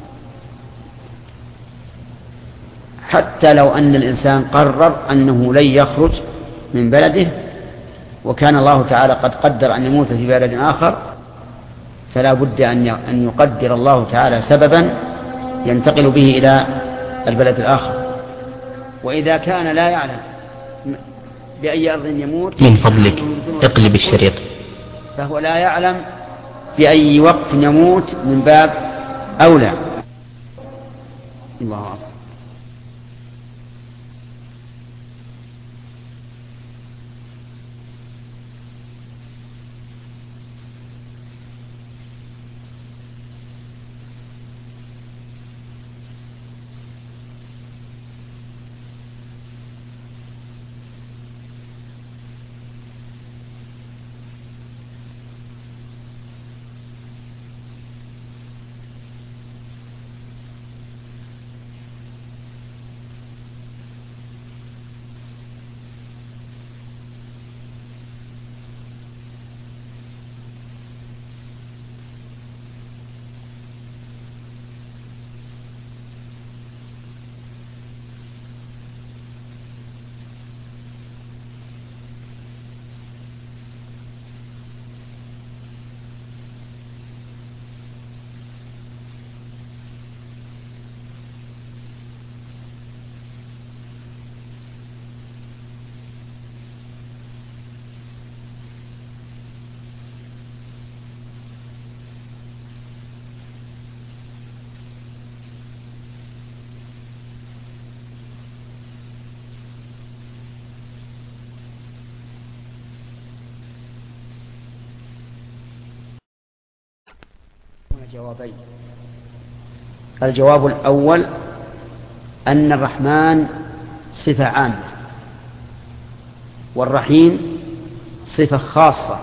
حتى لو أن الإنسان قرر أنه لن يخرج من بلده وكان الله تعالى قد قدر أن يموت في بلد آخر، فلا بد أن يقدر الله تعالى سببا ينتقل به إلى البلد الآخر. وإذا كان لا يعلم بأي أرض يموت من فضلك اقلب الشريط، فهو لا يعلم بأي وقت يموت من باب أولى. الله أكبر. جوابين. الجواب الأول أن الرحمن صفة عامة والرحيم صفة خاصة،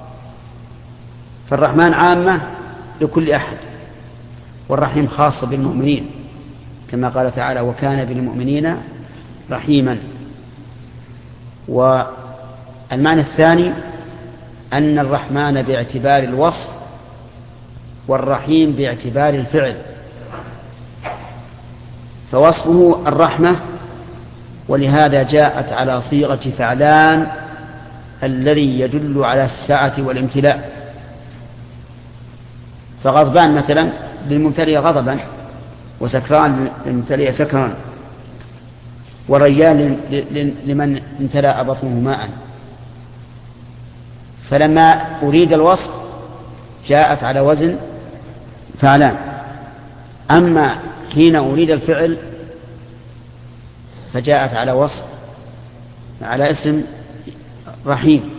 فالرحمن عامة لكل أحد والرحيم خاصة بالمؤمنين كما قال تعالى وكان بالمؤمنين رحيما. والمعنى الثاني أن الرحمن باعتبار الوصف والرحيم باعتبار الفعل، فوصفه الرحمة ولهذا جاءت على صيغة فعلان الذي يدل على السعة والامتلاء. فغضبان مثلا للممتلئ غضبا، وسكران للممتلئ سكران، وريان لمن امتلأ بطنه ماء. فلما أريد الوصف جاءت على وزن فعلان، أما حين أريد الفعل فجاءت على وصف على اسم رحيم.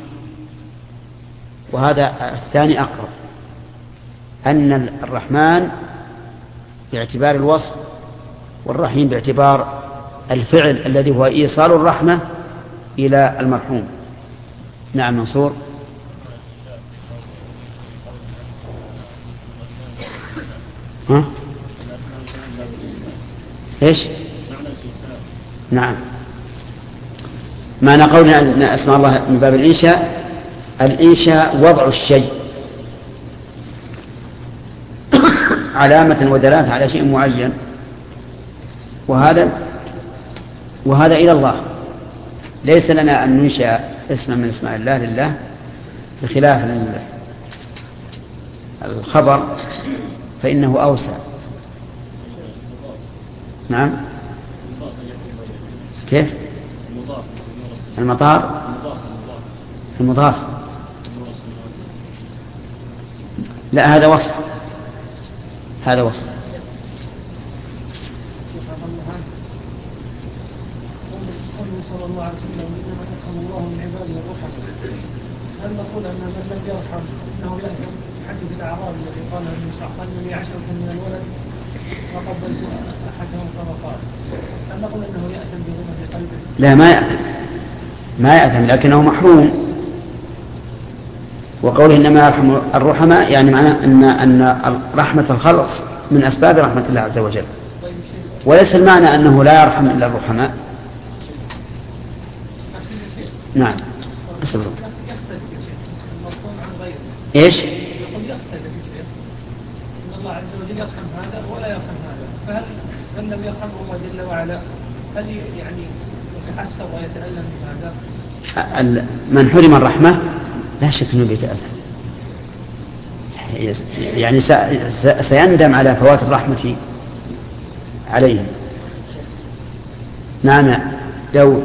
وهذا الثاني أقرب، أن الرحمن باعتبار الوصف والرحيم باعتبار الفعل الذي هو إيصال الرحمة إلى المرحوم. نعم منصور. ها؟ إيش؟ نعم، معنى قولنا أن أسماء الله من باب الإنشاء، الإنشاء وضع الشيء علامة ودلالة على شيء معين، وهذا إلى الله. ليس لنا أن ننشأ اسما من اسماء الله لله، بخلاف الخبر فإنه أوسع. نعم، كيف؟ المطار المضاف، لا هذا وصف، هذا وصف. صلى الله عليه وسلم إنما يرحم الله من عباده الرحمة، هل نقول أن من لم يرحم أنه يأثم حديث الأعرابي الذي قال النبي صلى الله عليه وسلم لي 10 من الولد وقبلت أحدهم كما قال، هل نقول أنه يأثم بذمة قلبه؟ لا، ما يأثم لكنه محروم. وقوله إنما يرحم الرحماء يعني معناه أن رحمة الخلق من أسباب رحمة الله عز وجل، وليس المعنى أنه لا يرحم إلا الرحماء. نعم. أصبر. إيش؟ يقول يختلف إن الله عز وجل يرحم هذا ولا يرحم هذا، فهل من لم يرحمه الله جل وعلا هل يعني يتحسر ويتألم بهذا؟ من حرم الرحمة لا شك أنه بيتألم، يعني سيندم على فوات الرحمة عليه. نعم داود.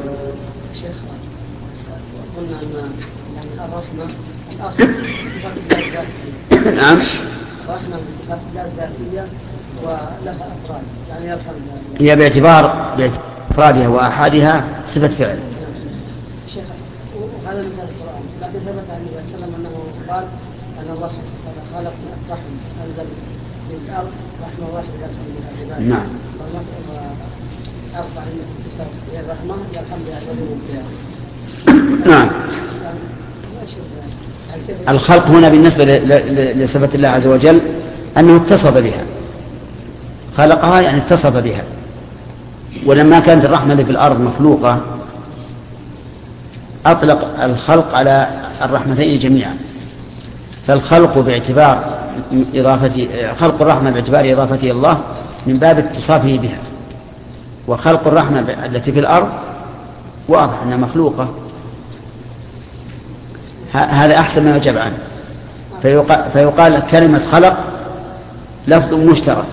قلنا أن الرحمة الأصل صفات الله الذاتية. نعم. الرحمة صفات الله الذاتية ولها أفراد، يعني يرحم. هي باعتبار أفرادها وأحادها صفة فعل. شيخ، وهذا من القرآن، لكن ثبت عن النبي صلى الله عليه وسلم أنه قال أن الله سبحانه وتعالى خلق الرحم، أنزل من الأرض رحمة واحدة يرحم بها عباده. نعم. أربع الرحمة يرحم بها عباده. نعم. الخلق هنا بالنسبة لصفة الله عز وجل أنه اتصف بها، خلقها يعني اتصف بها. ولما كانت الرحمة اللي في الأرض مخلوقة أطلق الخلق على الرحمتين جميعا، فالخلق باعتبار خلق الرحمة باعتبار إضافته الله من باب اتصافه بها، وخلق الرحمة التي في الأرض واضح أنها مخلوقة. هذا أحسن ما يجب عنه. فيقال كلمة خلق لفظ مشترك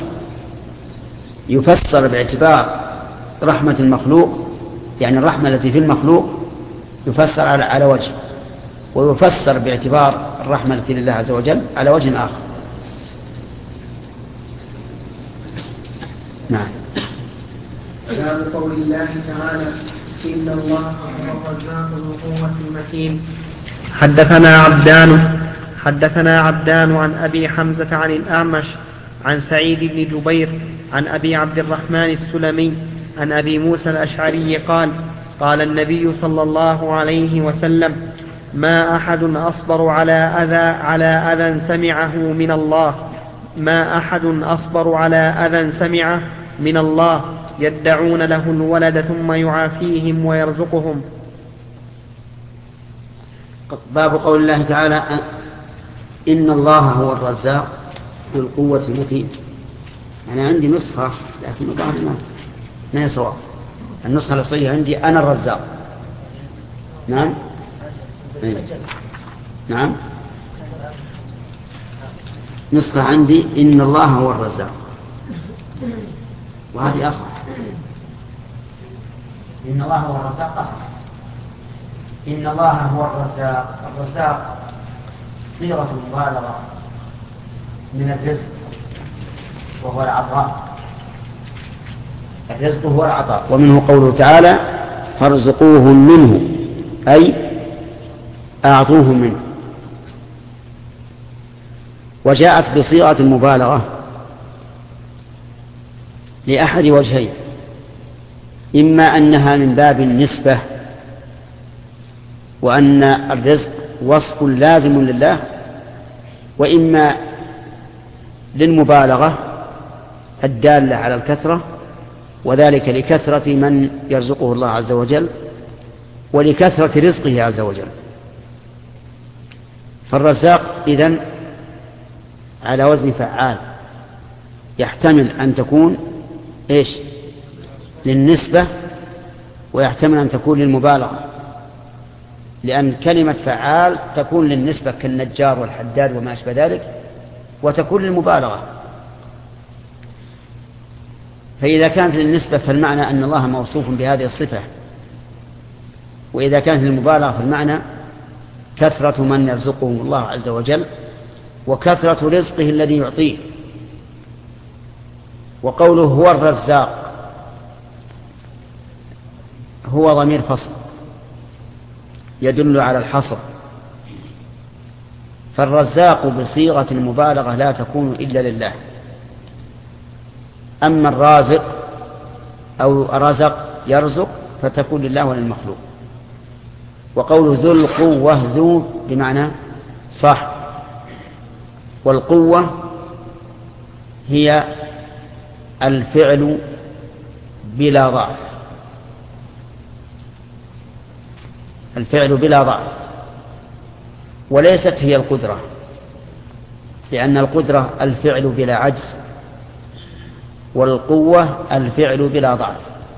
يفسر باعتبار رحمة المخلوق، يعني الرحمة التي في المخلوق يفسر على وجه، ويفسر باعتبار الرحمة التي لله عز وجل على وجه آخر. نعم. باب قول الله تعالى إن الله هو الرزاق ذو القوة المتين. حدثنا عبدان حدثنا عبدان عن أبي حمزة عن الأعمش عن سعيد بن جبير عن أبي عبد الرحمن السلمي عن أبي موسى الأشعري قال قال النبي صلى الله عليه وسلم ما أحد أصبر على أذى سمعه من الله ما أحد أصبر على أذى سمعه من الله يدعون له الولد ثم يعافيهم ويرزقهم. باب قول الله تعالى إن الله هو الرزاق ذو القوة المتين. أنا عندي نسخة لكن الظاهر ما هي صواب. النسخة الأصلية عندي أنا الرزاق. نعم نعم نسخة عندي إن الله هو الرزاق وهذه أصح. إن الله هو الرزاق أصح. إن الله هو الرزاق. الرزاق صيغة مبالغة من الرزق وهو العطاء. الرزق هو العطاء ومنه قوله تعالى فارزقوهم منه أي أعطوهم منه. وجاءت بصيغة مبالغة لأحد وجهين: إما أنها من باب النسبة وأن الرزق وصف لازم لله، وإما للمبالغة الدالة على الكثرة، وذلك لكثرة من يرزقه الله عز وجل ولكثرة رزقه عز وجل. فالرزاق إذن على وزن فعال، يحتمل أن تكون للنسبة ويحتمل أن تكون للمبالغة، لأن كلمة فعال تكون للنسبة كالنجار والحداد وما أشبه ذلك، وتكون للمبالغة. فإذا كانت للنسبة فالمعنى أن الله موصوف بهذه الصفة، وإذا كانت للمبالغة فالمعنى كثرة من يرزقهم الله عز وجل وكثرة رزقه الذي يعطيه. وقوله هو الرزاق هو ضمير فصل يدل على الحصر، فالرزاق بصيغة المبالغة لا تكون إلا لله. أما الرازق أو رزق يرزق فتكون لله وللمخلوق. وقوله ذو القوة ذو بمعنى صح، والقوة هي الفعل بلا ضعف، الفعل بلا ضعف، وليست هي القدرة، لأن القدرة الفعل بلا عجز، والقوة الفعل بلا ضعف.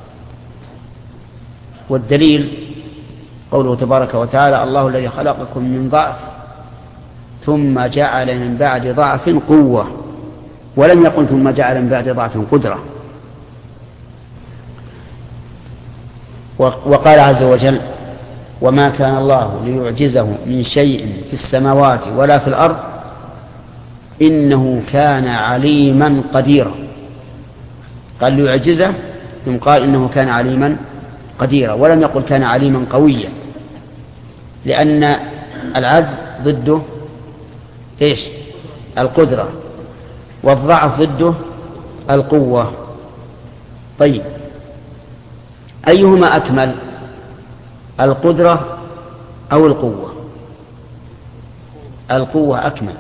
والدليل قوله تبارك وتعالى الله الذي خلقكم من ضعف ثم جعل من بعد ضعف قوة، ولم يقل ثم جعل من بعد ضعف قدرة. وقال عز وجل وما كان الله ليعجزه من شيء في السماوات ولا في الأرض إنه كان عليما قديرا. قال ليعجزه ثم قال إنه كان عليما قديرا، ولم يقل كان عليما قويا، لأن العجز ضده القدرة، والضعف ضده القوة. طيب أيهما أكمل، القدرة أو القوة؟ القوة أكمل،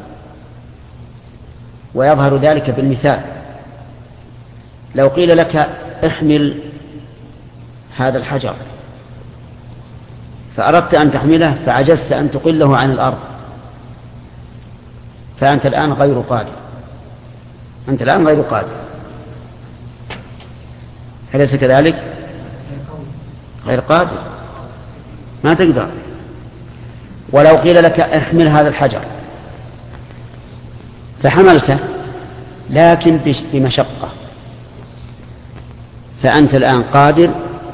ويظهر ذلك بالمثال. لو قيل لك احمل هذا الحجر فأردت أن تحمله فعجزت أن تقله عن الأرض، فأنت الآن غير قادر، أنت الآن غير قادر، أليس كذلك؟ غير قادر، ما تقدر. ولو قيل لك احمل هذا الحجر فحملته لكن بمشقة، فأنت الآن قادر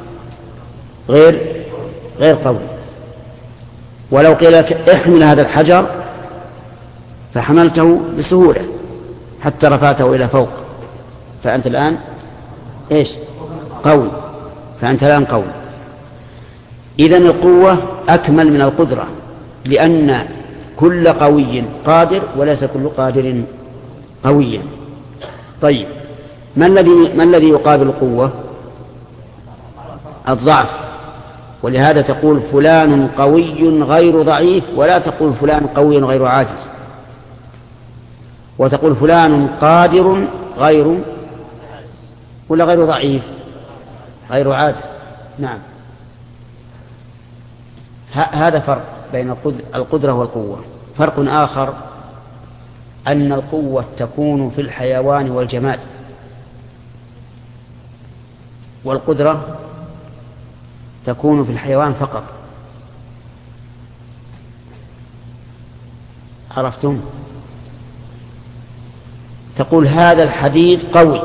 غير قوي. ولو قيل لك احمل هذا الحجر فحملته بسهولة حتى رفعته إلى فوق، فأنت الآن قوي، فأنت الآن قوي. إذن القوة أكمل من القدرة، لأن كل قوي قادر وليس كل قادر قويا. طيب، ما الذي يقابل القوة؟ الضعف. ولهذا تقول فلان قوي غير ضعيف، ولا تقول فلان قوي غير عاجز. وتقول فلان قادر غير ولا غير ضعيف، غير عاجز. نعم، هذا فرق بين القدرة والقوة. فرق آخر أن القوة تكون في الحيوان والجماد، والقدرة تكون في الحيوان فقط. عرفتم؟ تقول هذا الحديد قوي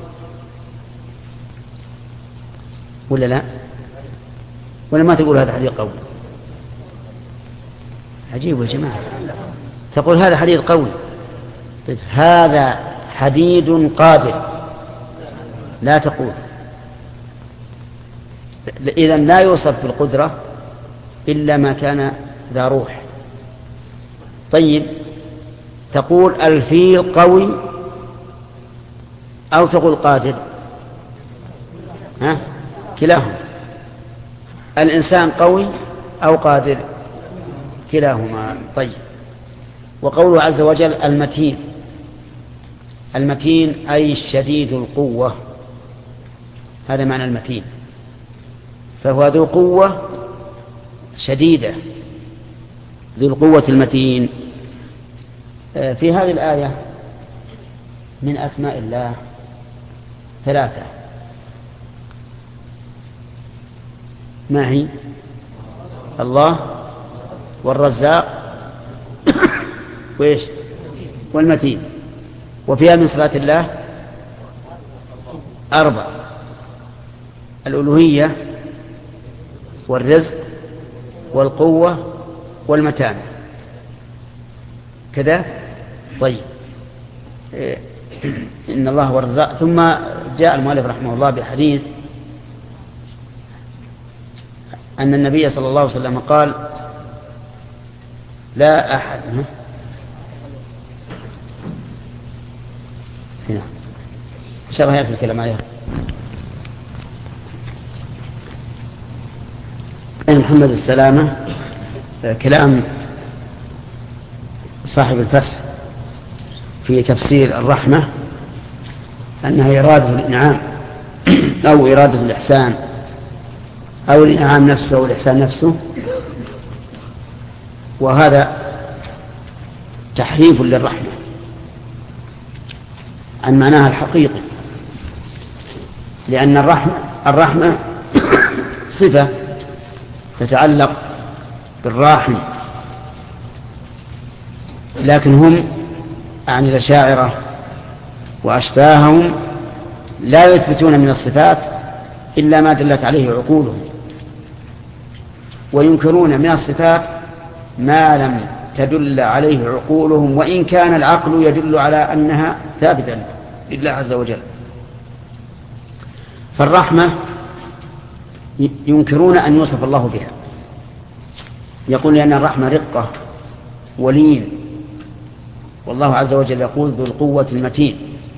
ولا لا؟ ولا ما تقول هذا الحديد قوي؟ عجيب يا جماعة. تقول هذا حديد قوي. طيب هذا حديد قادر، لا تقول. إذن لا يوصف في القدرة إلا ما كان ذا روح. طيب تقول الفيل قوي أو تقول قادر؟ كلاهما. الإنسان قوي أو قادر؟ كلاهما. طيب، وقوله عز وجل المتين. المتين أي الشديد القوة، هذا معنى المتين. فهو ذو قوة شديدة، ذو القوة المتين. في هذه الآية من أسماء الله 3. ما هي؟ الله والرزاق وإيش؟ والمتين. وفيها من صفات الله 4: الألوهية والرزق والقوة والمتانة. كذا؟ طيب، إن الله والرزاق. ثم جاء المؤلف رحمه الله بحديث أن النبي صلى الله عليه وسلم قال لا أحد هنا إن شاء الله يأتي الكلام عليها. محمد السلامة كلام صاحب الفتح في تفسير الرحمة أنها إرادة الإنعام أو إرادة الإحسان، أو الإنعام نفسه أو الإحسان نفسه. وهذا تحريف للرحمة عن معناها الحقيقي، لأن الرحمة صفة تتعلق بالراحم، لكن هم عن الأشاعرة وأشباههم لا يثبتون من الصفات إلا ما دلت عليه عقولهم، وينكرون من الصفات ما لم تدل عليه عقولهم، وإن كان العقل يدل على أنها ثابتة لله عز وجل. فالرحمة ينكرون أن يوصف الله بها، يقول لأن الرحمة رقة ولين، والله عز وجل يقول ذو القوة المتين.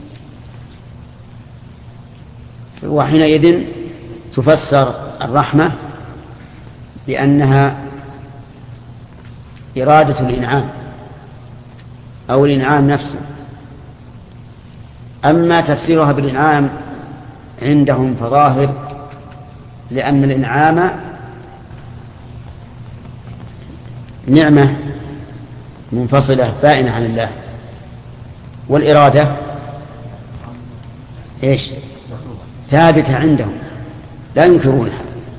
وحينئذ تفسر الرحمة بأنها إرادة الإنعام أو الإنعام نفسه. أما تفسيرها بالإنعام عندهم فظاهر، لأن الإنعام نعمة منفصلة بائنة عن الله، والإرادة إيش؟ ثابتة عندهم لا ينكرونها.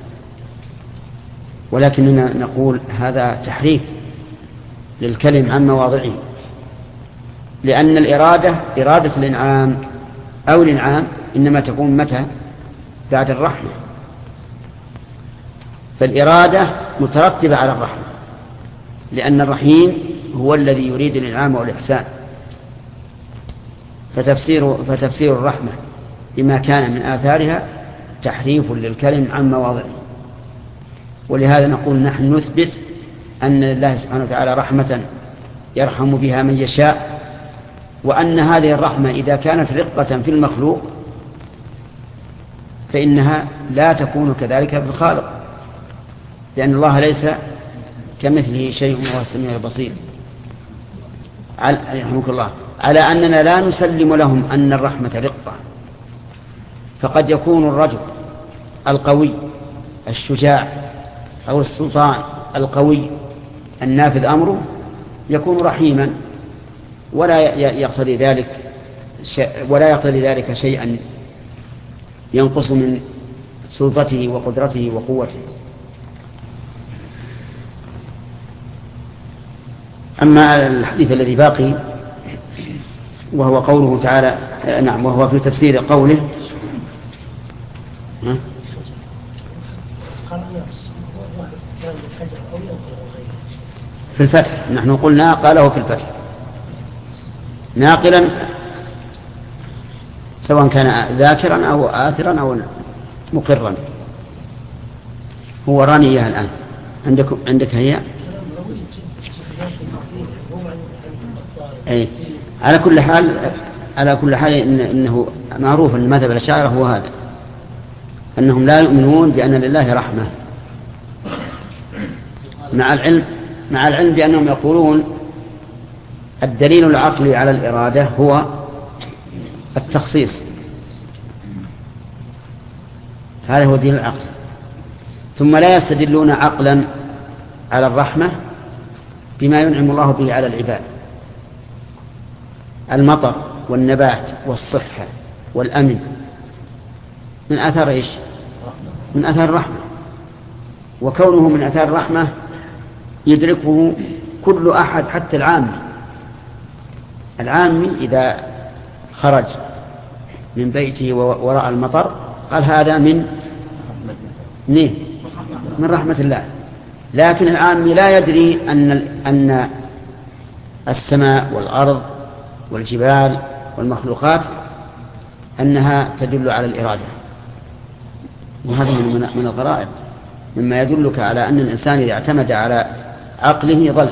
ولكننا نقول هذا تحريف للكلم عن مواضعه، لأن الإرادة إرادة الإنعام أو الإنعام إنما تكون متى؟ بعد الرحمة. فالإرادة مترتبة على الرحمة، لأن الرحيم هو الذي يريد الإنعام والإحسان. فتفسير الرحمة بما كان من آثارها تحريف للكلم عن مواضعه. ولهذا نقول نحن نثبت أن لله سبحانه وتعالى رحمة يرحم بها من يشاء، وأن هذه الرحمة إذا كانت رقة في المخلوق فإنها لا تكون كذلك في الخالق، لأن الله ليس كمثله شيء وهو السميع البصير. رحمك الله. على أننا لا نسلم لهم أن الرحمة رقة، فقد يكون الرجل القوي الشجاع أو السلطان القوي النافذ أمره يكون رحيما ولا يقتضي ذلك شيئا ينقص من سلطته وقدرته وقوته. أما الحديث الذي باقي وهو قوله تعالى، نعم، وهو في تفسير قوله في الفتح. نحن قلنا قاله في الفتح ناقلا، سواء كان ذاكرا أو آثرا أو مقرا. هو رانية الآن عندك هي. أي على كل حال إنه معروف أن مذهب الأشاعرة هو هذا، أنهم لا يؤمنون بأن لله رحمة، مع العلم بأنهم يقولون الدليل العقلي على الإرادة هو التخصيص، هذا هو دين العقل. ثم لا يستدلون عقلا على الرحمة بما ينعم الله به على العباد، المطر والنبات والصحة والأمن من آثار إيش؟ من آثار الرحمة، وكونه من آثار الرحمة يدركه كل أحد حتى العامي إذا خرج من بيته وراء المطر قال هذا من رحمة الله. لكن العامي لا يدري أن السماء والأرض والجبال والمخلوقات أنها تدل على الإرادة، وهذا من الغرائب مما يدلك على أن الإنسان إذا اعتمد على عقله ضل.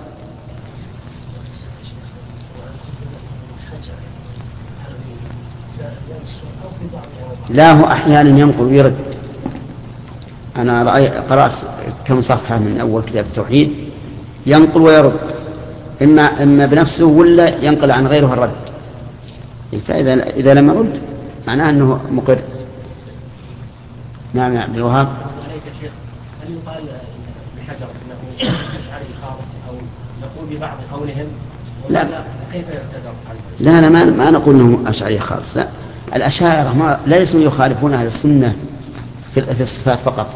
لا، هو أحيانا ينقل ويرد. أنا قرأت كم صفحة من أول كتاب التوحيد ينقل ويرد، إما بنفسه ولا ينقل عن غيره الرد. فإذا لم يرد معناه أنه مقر. نعم يا عبد الوهاب. عليك شيخ، هل يقال بحجر أنه أشعري خالص أو نقول ببعض قولهم؟ لا، كيف يعتذر لا عنه؟ ما نقول أنه أشعري خالص. لا، الأشاعرة ليسوا يخالفون أهل السنة في الصفات فقط،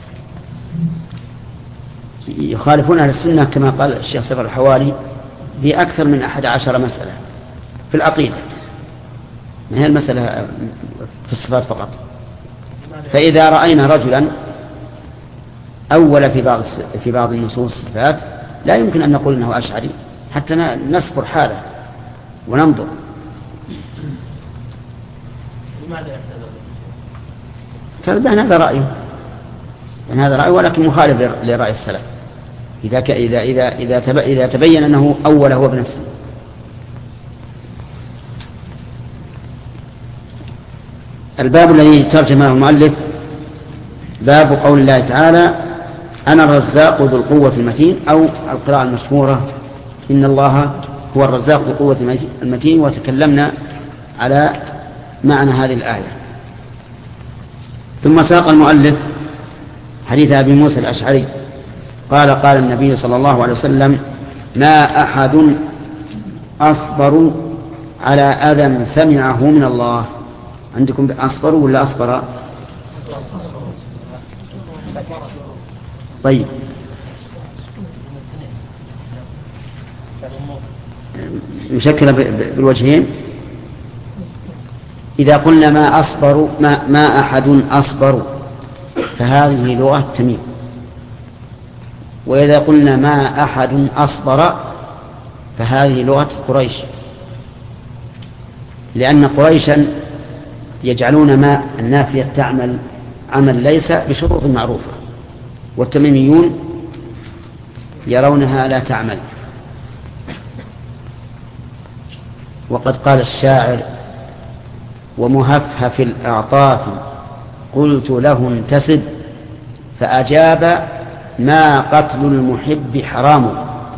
يخالفون أهل السنة كما قال الشيخ صفر الحوالي بأكثر من 11 مسألة في العقيدة، ما هي المسألة في الصفات فقط. فإذا رأينا رجلا أول في بعض النصوص الصفات لا يمكن أن نقول أنه أشعري حتى نصبر حاله وننظر. لماذا يعتذر؟ هذا رأيه، هذا رأيه ولكن مخالف لرأي السلف إذا تبين أنه أول هو بنفسه. الباب الذي ترجمه المؤلف باب قول الله تعالى أنا الرزاق ذو القوة المتين، أو القراءة المشهورة إن الله هو الرزاق ذو القوة المتين. وتكلمنا على معنى هذه الآية. ثم ساق المؤلف حديث أبي موسى الأشعري قال النبي صلى الله عليه وسلم ما أحد أصبر على أذى سمعه من الله. عندكم أصبر ولا أصبر؟ طيب، مشكلة بالوجهين. إذا قلنا ما أحد أصبر فهذه لغة تميم، وإذا قلنا ما أحد أصبر فهذه لغة قريش، لأن قريشا يجعلون ما النافية تعمل عمل ليس بشروط معروفة، والتميميون يرونها لا تعمل وقد قال الشاعر: ومهفهف الأعطاف قلت له انتسب، فأجاب: ما قتل المحب حرام.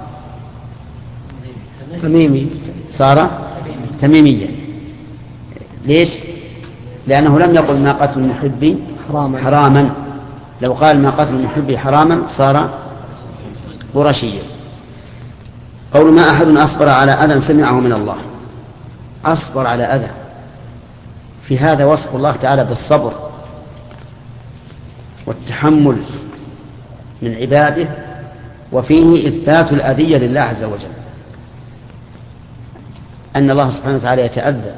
تميمي، صار تميميا. ليش؟ لأنه لم يقل ما قتل المحب حراما. لو قال ما قتل المحب حراما صار قرشيا. قول: ما أحد أصبر على أذى سمعه من الله. أصبر على أذى، في هذا وصف الله تعالى بالصبر والتحمل من عباده، وفيه إثبات الأذية لله عز وجل، أن الله سبحانه وتعالى يتأذى.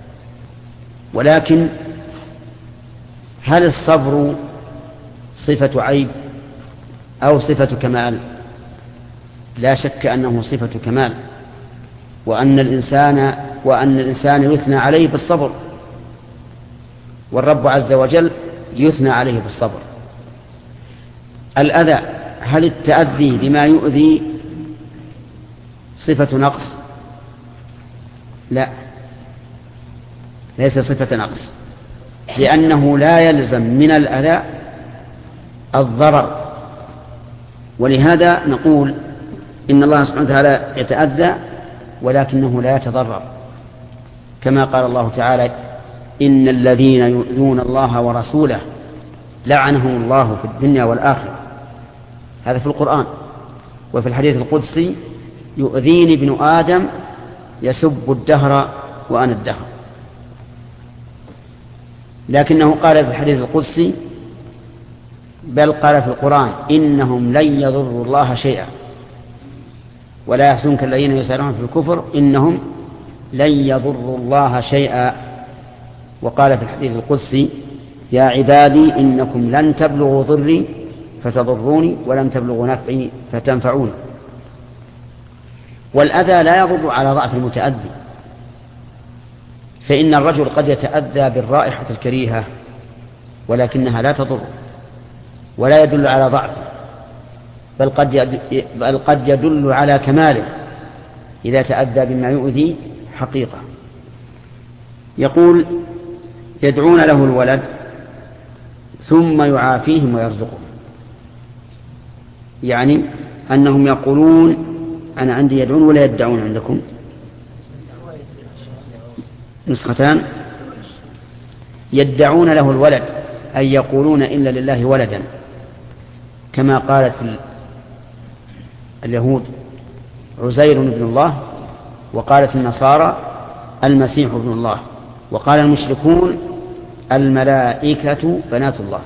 ولكن هل الصبر صفة عيب أو صفة كمال؟ لا شك أنه صفة كمال، وأن الإنسان يثنى عليه بالصبر، والرب عز وجل يثنى عليه بالصبر. الأذى، هل التأذي بما يؤذي صفة نقص؟ لا، ليس صفة نقص، لأنه لا يلزم من الأذى الضرر. ولهذا نقول إن الله سبحانه وتعالى يتأذى ولكنه لا يتضرر، كما قال الله تعالى: إن الذين يؤذون الله ورسوله لعنهم الله في الدنيا والآخرة. هذا في القرآن. وفي الحديث القدسي: يؤذيني ابن آدم يسب الدهر وأنا الدهر. لكنه قال في الحديث القدسي، بل قال في القرآن: إنهم لن يضروا الله شيئا ولا يحزنك الذين يسارعون في الكفر إنهم لن يضروا الله شيئا. وقال في الحديث القدسي: يا عبادي إنكم لن تبلغوا ضري فتضروني ولن تبلغوا نفعي فتنفعوني. والأذى لا يضر على ضعف المتأذي، فإن الرجل قد يتأذى بالرائحة الكريهة ولكنها لا تضر ولا يدل على ضعفه، بل قد يدل على كماله إذا تأذى بما يؤذي حقيقة. يقول: يدعون له الولد ثم يعافيهم ويرزقهم، يعني أنهم يقولون: أنا عندي يدعون ولا يدعون عندكم؟ نسختان. يدعون له الولد أي يقولون إن لله ولدا، كما قالت اليهود عزير ابن الله، وقالت النصارى المسيح ابن الله، وقال المشركون الملائكة بنات الله.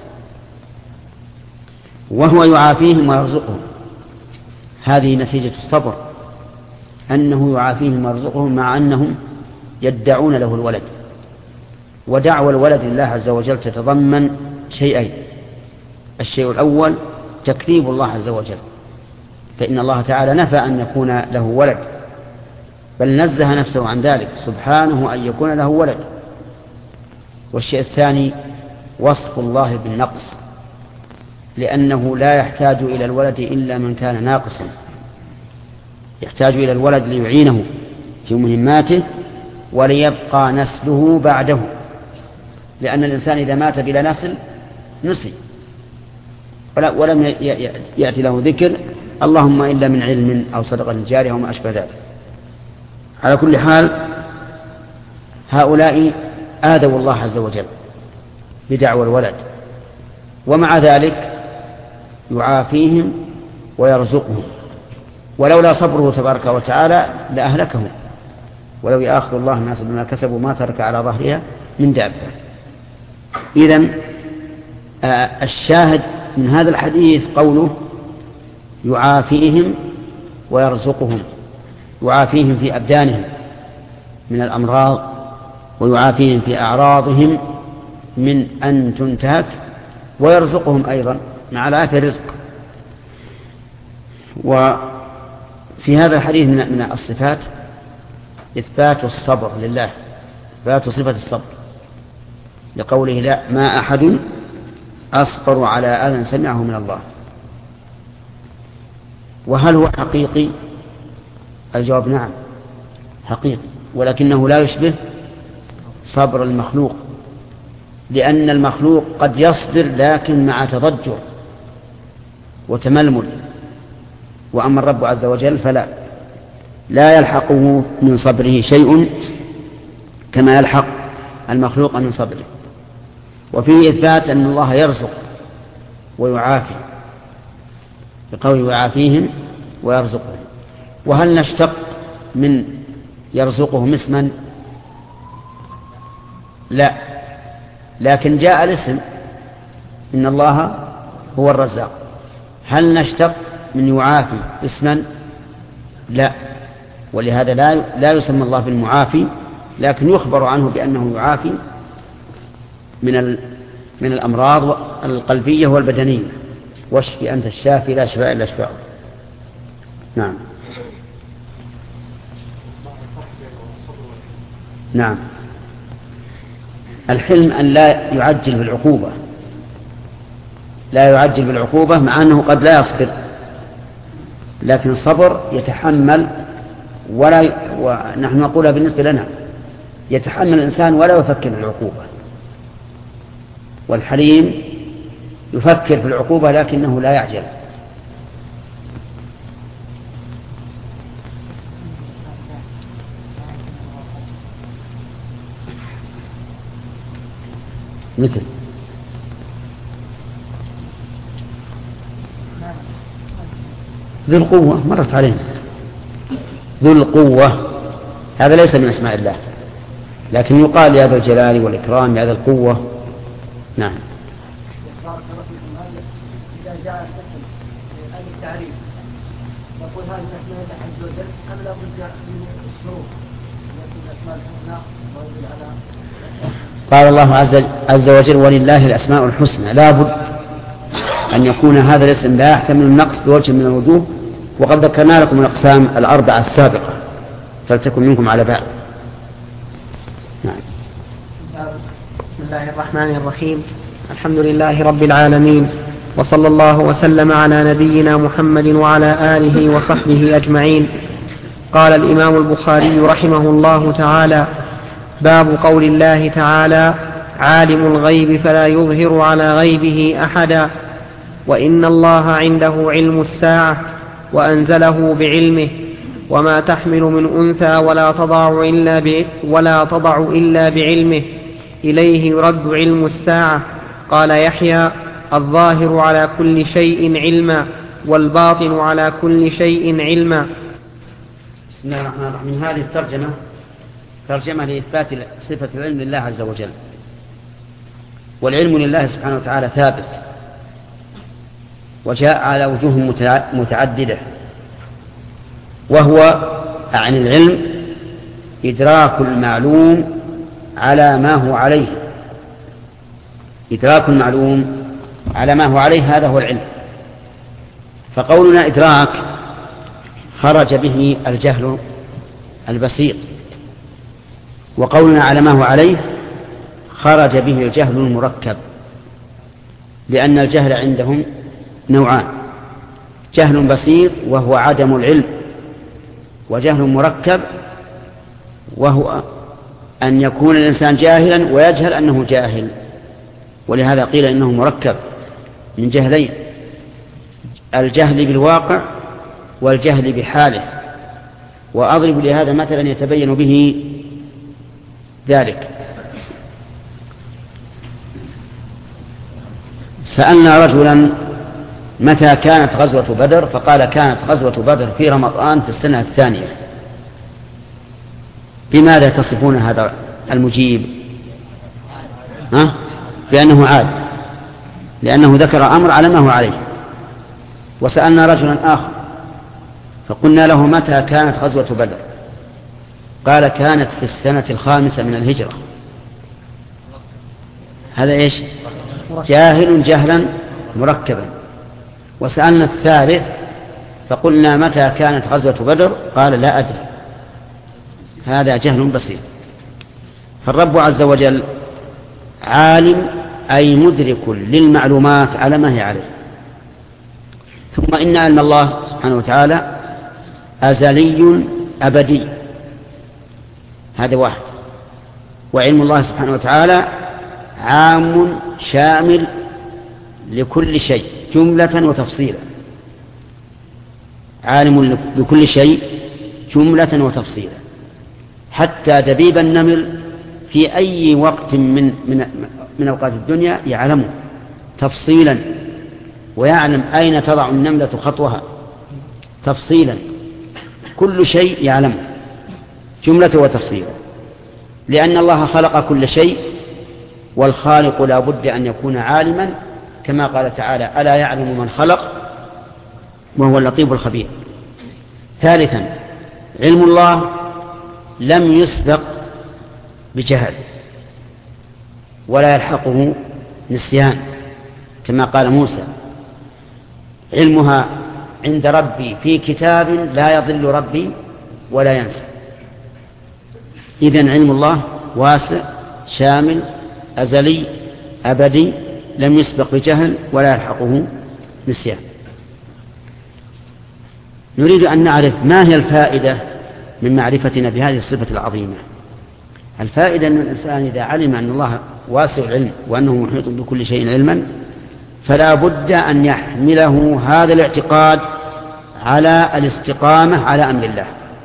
وهو يعافيهم ويرزقهم، هذه نتيجة الصبر، أنه يعافيهم ويرزقهم مع أنهم يدعون له الولد. ودعوى الولد لله عز وجل تتضمن شيئين: الشيء الأول تكذيب الله عز وجل، فإن الله تعالى نفى أن يكون له ولد، بل نزه نفسه عن ذلك سبحانه أن يكون له ولد. والشيء الثاني وصف الله بالنقص، لأنه لا يحتاج إلى الولد إلا من كان ناقصا، يحتاج إلى الولد ليعينه في مهماته وليبقى نسله بعده، لأن الإنسان إذا مات بلا نسل نسي ولم يأتي له ذكر، اللهم إلا من علم أو صدقة جارية وما أشبه ذلك. على كل حال هؤلاء آذوا الله عز وجل بدعوى الولد، ومع ذلك يعافيهم ويرزقهم، ولولا صبره تبارك وتعالى لأهلكهم، ولو يأخذ الله الناس بما كسبوا ما ترك على ظهرها من دابة. إذن الشاهد من هذا الحديث قوله يعافيهم ويرزقهم، يعافيهم في أبدانهم من الأمراض، ويعافيهم في أعراضهم من أن تنتهك، ويرزقهم أيضا مع العافية رزق. وفي هذا الحديث من الصفات إثبات الصبر لله، إثبات صفة الصبر، لقوله: لا ما أحد أصبر على أذى سمعه من الله. وهل هو حقيقي؟ الجواب نعم حقيقي، ولكنه لا يشبه صبر المخلوق، لأن المخلوق قد يصبر لكن مع تضجر وتململ، وأما الرب عز وجل فلا، لا يلحقه من صبره شيء كما يلحق المخلوق من صبره. وفيه إثبات أن الله يرزق ويعافي بقوله يعافيهم ويرزقهم. وهل نشتق من يرزقهم اسما؟ لا، لكن جاء الاسم إن الله هو الرزاق. هل نشتق من يعافي اسما؟ لا، ولهذا لا يسمى الله بالمعافي، لكن يخبر عنه بأنه يعافي من الأمراض القلبية والبدنية. واشفي أنت الشافي لا شفاء إلا شفاء. نعم. نعم. الحلم أن لا يعجل بالعقوبة، لا يعجل بالعقوبة مع أنه قد لا يصبر، لكن الصبر يتحمل ونحن نقولها بالنسبة لنا، يتحمل الإنسان ولا يفكر في العقوبة. والحليم يفكر في العقوبة لكنه لا يعجل. مثل ذو القوة مرت علينا، ذو القوة هذا ليس من اسماء الله، لكن يقال يا ذا الجلال والإكرام يا ذا القوة. نعم. إذا جاء الاسم التعريف نقول هذا من الله عز وجل أم لا بد من الشروط التي الأسماء الحسنى موجود على. قال الله عز وجل ولله الأسماء الحسنى، لا بد أن يكون هذا الاسم لا يحتمل النقص بوجه من الوجوه، وقد ذكرنا لكم الأقسام الأربعة السابقة فلتكن منكم على بال. نعم. بسم الله الرحمن الرحيم. الحمد لله رب العالمين، وصلى الله وسلم على نبينا محمد وعلى آله وصحبه أجمعين. قال الإمام البخاري رحمه الله تعالى: باب قول الله تعالى: عالم الغيب فلا يظهر على غيبه أحدا، وإن الله عنده علم الساعة وأنزله بعلمه، وما تحمل من أنثى ولا تضع إلا بعلمه، إليه يرد علم الساعة. قال يحيى: الظاهر على كل شيء علما، والباطن على كل شيء علما. بسم الله الرحمن الرحيم. هذه الترجمة ترجمة لإثبات صفة العلم لله عز وجل، والعلم لله سبحانه وتعالى ثابت، وجاء على وجوه متعددة، وهو عن العلم إدراك المعلوم على ما هو عليه، إدراك المعلوم على ما هو عليه، هذا هو العلم. فقولنا إدراك خرج به الجهل البسيط، وقولنا على ما هو عليه خرج به الجهل المركب، لأن الجهل عندهم نوعان: جهل بسيط وهو عدم العلم، وجهل مركب وهو أن يكون الإنسان جاهلا ويجهل أنه جاهل، ولهذا قيل إنه مركب من جهلين: الجهل بالواقع والجهل بحاله. وأضرب لهذا مثلا يتبين به ذلك. سألنا رجلا متى كانت غزوة بدر، فقال كانت غزوة بدر في رمضان في السنة الثانية. بماذا تصفون هذا المجيب؟ بأنه عالم، لأنه ذكر أمر على ما هو عليه. وسألنا رجلا آخر فقلنا له متى كانت غزوة بدر، قال كانت في السنة 5 من الهجرة. هذا إيش؟ جاهل جهلا مركبا. وسألنا الثالث فقلنا متى كانت غزوة بدر، قال لا أدري. هذا جهل بسيط. فالرب عز وجل عالم أي مدرك للمعلومات على ما هي عليه. ثم إن علم الله سبحانه وتعالى أزلي أبدي، هذا واحد. وعلم الله سبحانه وتعالى عام شامل لكل شيء جملة وتفصيلا، عالم بكل شيء جملة وتفصيلا، حتى دبيب النمل في أي وقت من أوقات الدنيا يعلمه تفصيلا، ويعلم أين تضع النملة خطوها تفصيلا، كل شيء يعلمه جملة وتفصيلا، لأن الله خلق كل شيء، والخالق لا بد أن يكون عالما، كما قال تعالى: ألا يعلم من خلق وهو اللطيف الخبير. ثالثا، علم الله لم يسبق بجهل ولا يلحقه نسيان، كما قال موسى: علمها عند ربي في كتاب لا يضل ربي ولا ينسى. إذن علم الله واسع شامل أزلي أبدي، لم يسبق بجهل ولا يلحقه نسيان. نريد أن نعرف ما هي الفائدة من معرفتنا بهذه الصفة العظيمة. الفائدة أن الإنسان إذا علم أن الله واسع العلم وأنه محيط بكل شيء علما، فلا بد أن يحمله هذا الاعتقاد على الاستقامة على أمر الله.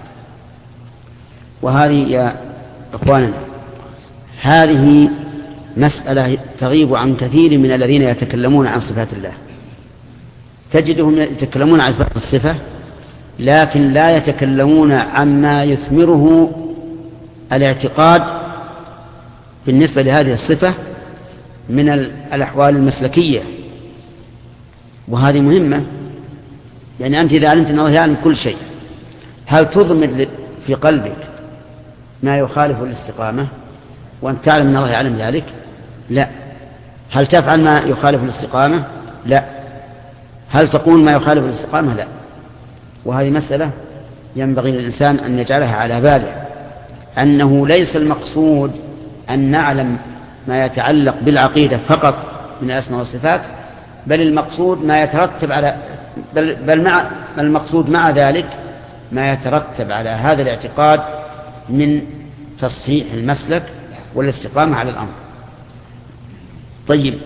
وهذه يا إخواننا هذه مسألة تغيب عن كثير من الذين يتكلمون عن صفات الله. تجدهم يتكلمون عن صفات الصفة، لكن لا يتكلمون عما يثمره الاعتقاد بالنسبة لهذه الصفة من الأحوال المسلكية، وهذه مهمة. يعني أنت إذا علمت أن الله يعلم كل شيء، هل تضمن في قلبك ما يخالف الاستقامة وأنت تعلم أن الله يعلم ذلك؟ لا. هل تفعل ما يخالف الاستقامة؟ لا. هل تقول ما يخالف الاستقامة؟ لا. وهذه مسألة ينبغي للإنسان أن يجعلها على باله، أنه ليس المقصود أن نعلم ما يتعلق بالعقيدة فقط من الأسماء والصفات، بل المقصود ما يترتب على المقصود مع ذلك ما يترتب على هذا الاعتقاد من تصحيح المسلك والاستقامة على الأمر. طيب،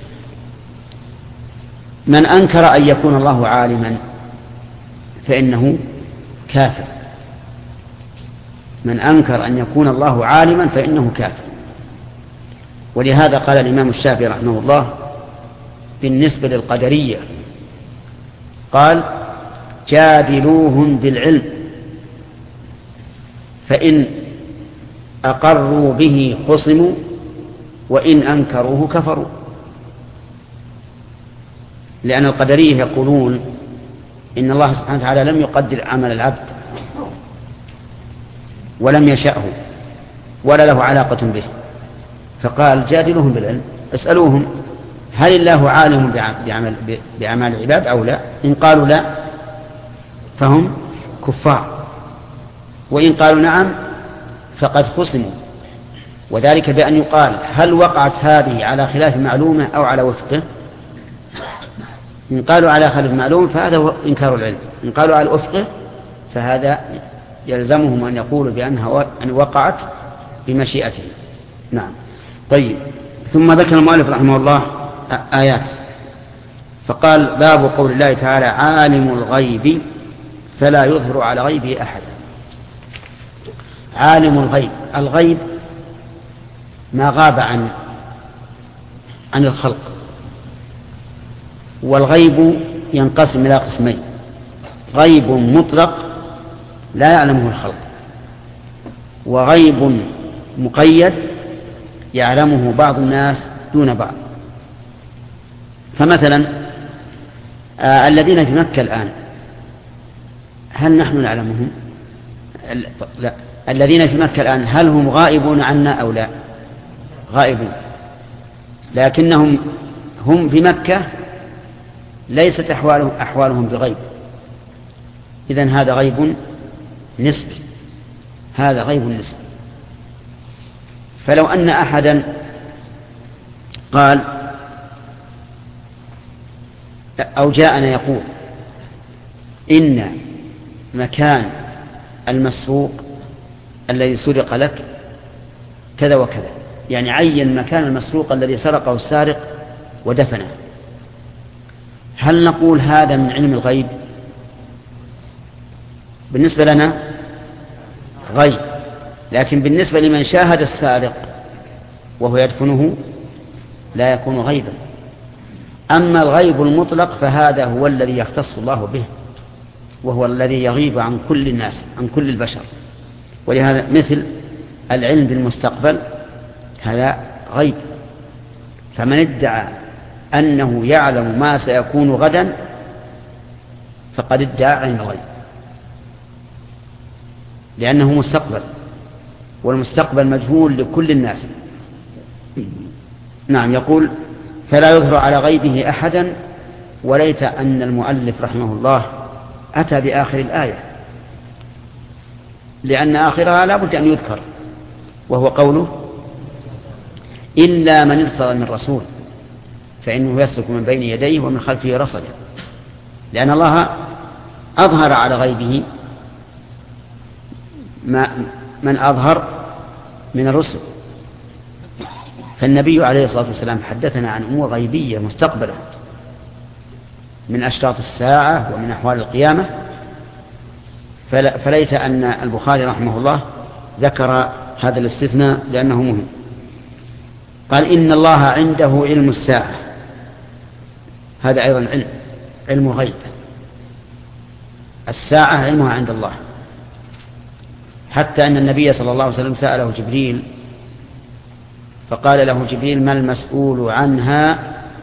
من أنكر أن يكون الله عالما فإنه كافر. من أنكر أن يكون الله عالما فإنه كافر. ولهذا قال الإمام الشافعي رحمه الله بالنسبة للقدرية، قال: جادلوهم بالعلم فإن أقروا به خصموا وإن أنكروه كفروا. لأن القدرية يقولون إن الله سبحانه وتعالى لم يقدر عمل العبد ولم يشأه ولا له علاقة به، فقال: جادلوهم بالعلم، اسألوهم هل الله عالم بأعمال العباد أو لا؟ إن قالوا لا فهم كفار، وإن قالوا نعم فقد خصموا. وذلك بأن يقال: هل وقعت هذه على خلاف معلومة أو على وفقه؟ إن قالوا على خلاف معلوم فهذا هو إنكار العلم، إن قالوا على وفقه فهذا يلزمهم أن يقولوا بأنها أن وقعت بمشيئته. نعم. طيب، ثم ذكر المؤلف رحمه الله آيات، فقال: باب قول الله تعالى: عالم الغيب فلا يظهر على غيبه أحدا. عالم الغيب، الغيب ما غاب عن الخلق، والغيب ينقسم إلى قسمين: غيب مطلق لا يعلمه الخلق، وغيب مقيد يعلمه بعض الناس دون بعض. فمثلا الذين في مكة الآن هل نحن نعلمهم؟ لا. الذين في مكة الآن هل هم غائبون عنا أو لا؟ غائبون، لكنهم هم في مكة ليست أحوالهم بغيب. إذن هذا غيب نسبي، هذا غيب نسبي. فلو أن أحدا قال أو جاءنا يقول إن مكان المسروق الذي سرق لك كذا وكذا، يعني عين مكان المسروق الذي سرقه السارق ودفنه. هل نقول هذا من علم الغيب؟ بالنسبة لنا غيب، لكن بالنسبة لمن شاهد السارق وهو يدفنه لا يكون غيبا. أما الغيب المطلق فهذا هو الذي يختص الله به، وهو الذي يغيب عن كل الناس، عن كل البشر. ولهذا مثل العلم بالمستقبل هذا غيب، فمن ادعى أنه يعلم ما سيكون غدا فقد ادعى علم الغيب، لأنه مستقبل، والمستقبل مجهول لكل الناس. نعم. يقول فلا يظهر على غيبه أحدا، وليت أن المؤلف رحمه الله أتى بآخر الآية، لأن آخرها لا بد أن يذكر، وهو قوله إلا من ارتضى من رسول فإنه يسلك من بين يديه ومن خلفه رصدا، لأن الله أظهر على غيبه من أظهر من الرسل. فالنبي عليه الصلاة والسلام حدثنا عن أمور غيبية مستقبلة من أشراط الساعة ومن أحوال القيامة، فليت أن البخاري رحمه الله ذكر هذا الاستثناء لأنه مهم. قال إن الله عنده علم الساعة، هذا أيضا علم غيب. الساعة علمها عند الله، حتى أن النبي صلى الله عليه وسلم سأله جبريل فقال له جبريل ما المسؤول عنها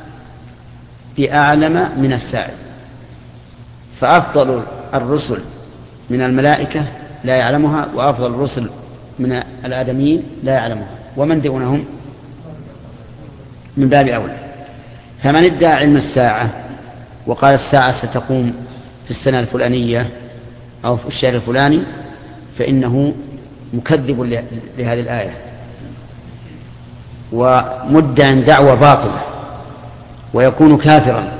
بأعلم من السائل. فأفضل الرسل من الملائكة لا يعلمها، وأفضل الرسل من الآدميين لا يعلمها، ومن دونهم من باب أولى. فمن ادعى علم الساعة وقال الساعة ستقوم في السنة الفلانية أو في الشهر الفلاني فإنه مكذب لهذه الآية ومدعٍ دعوة باطلة ويكون كافرا.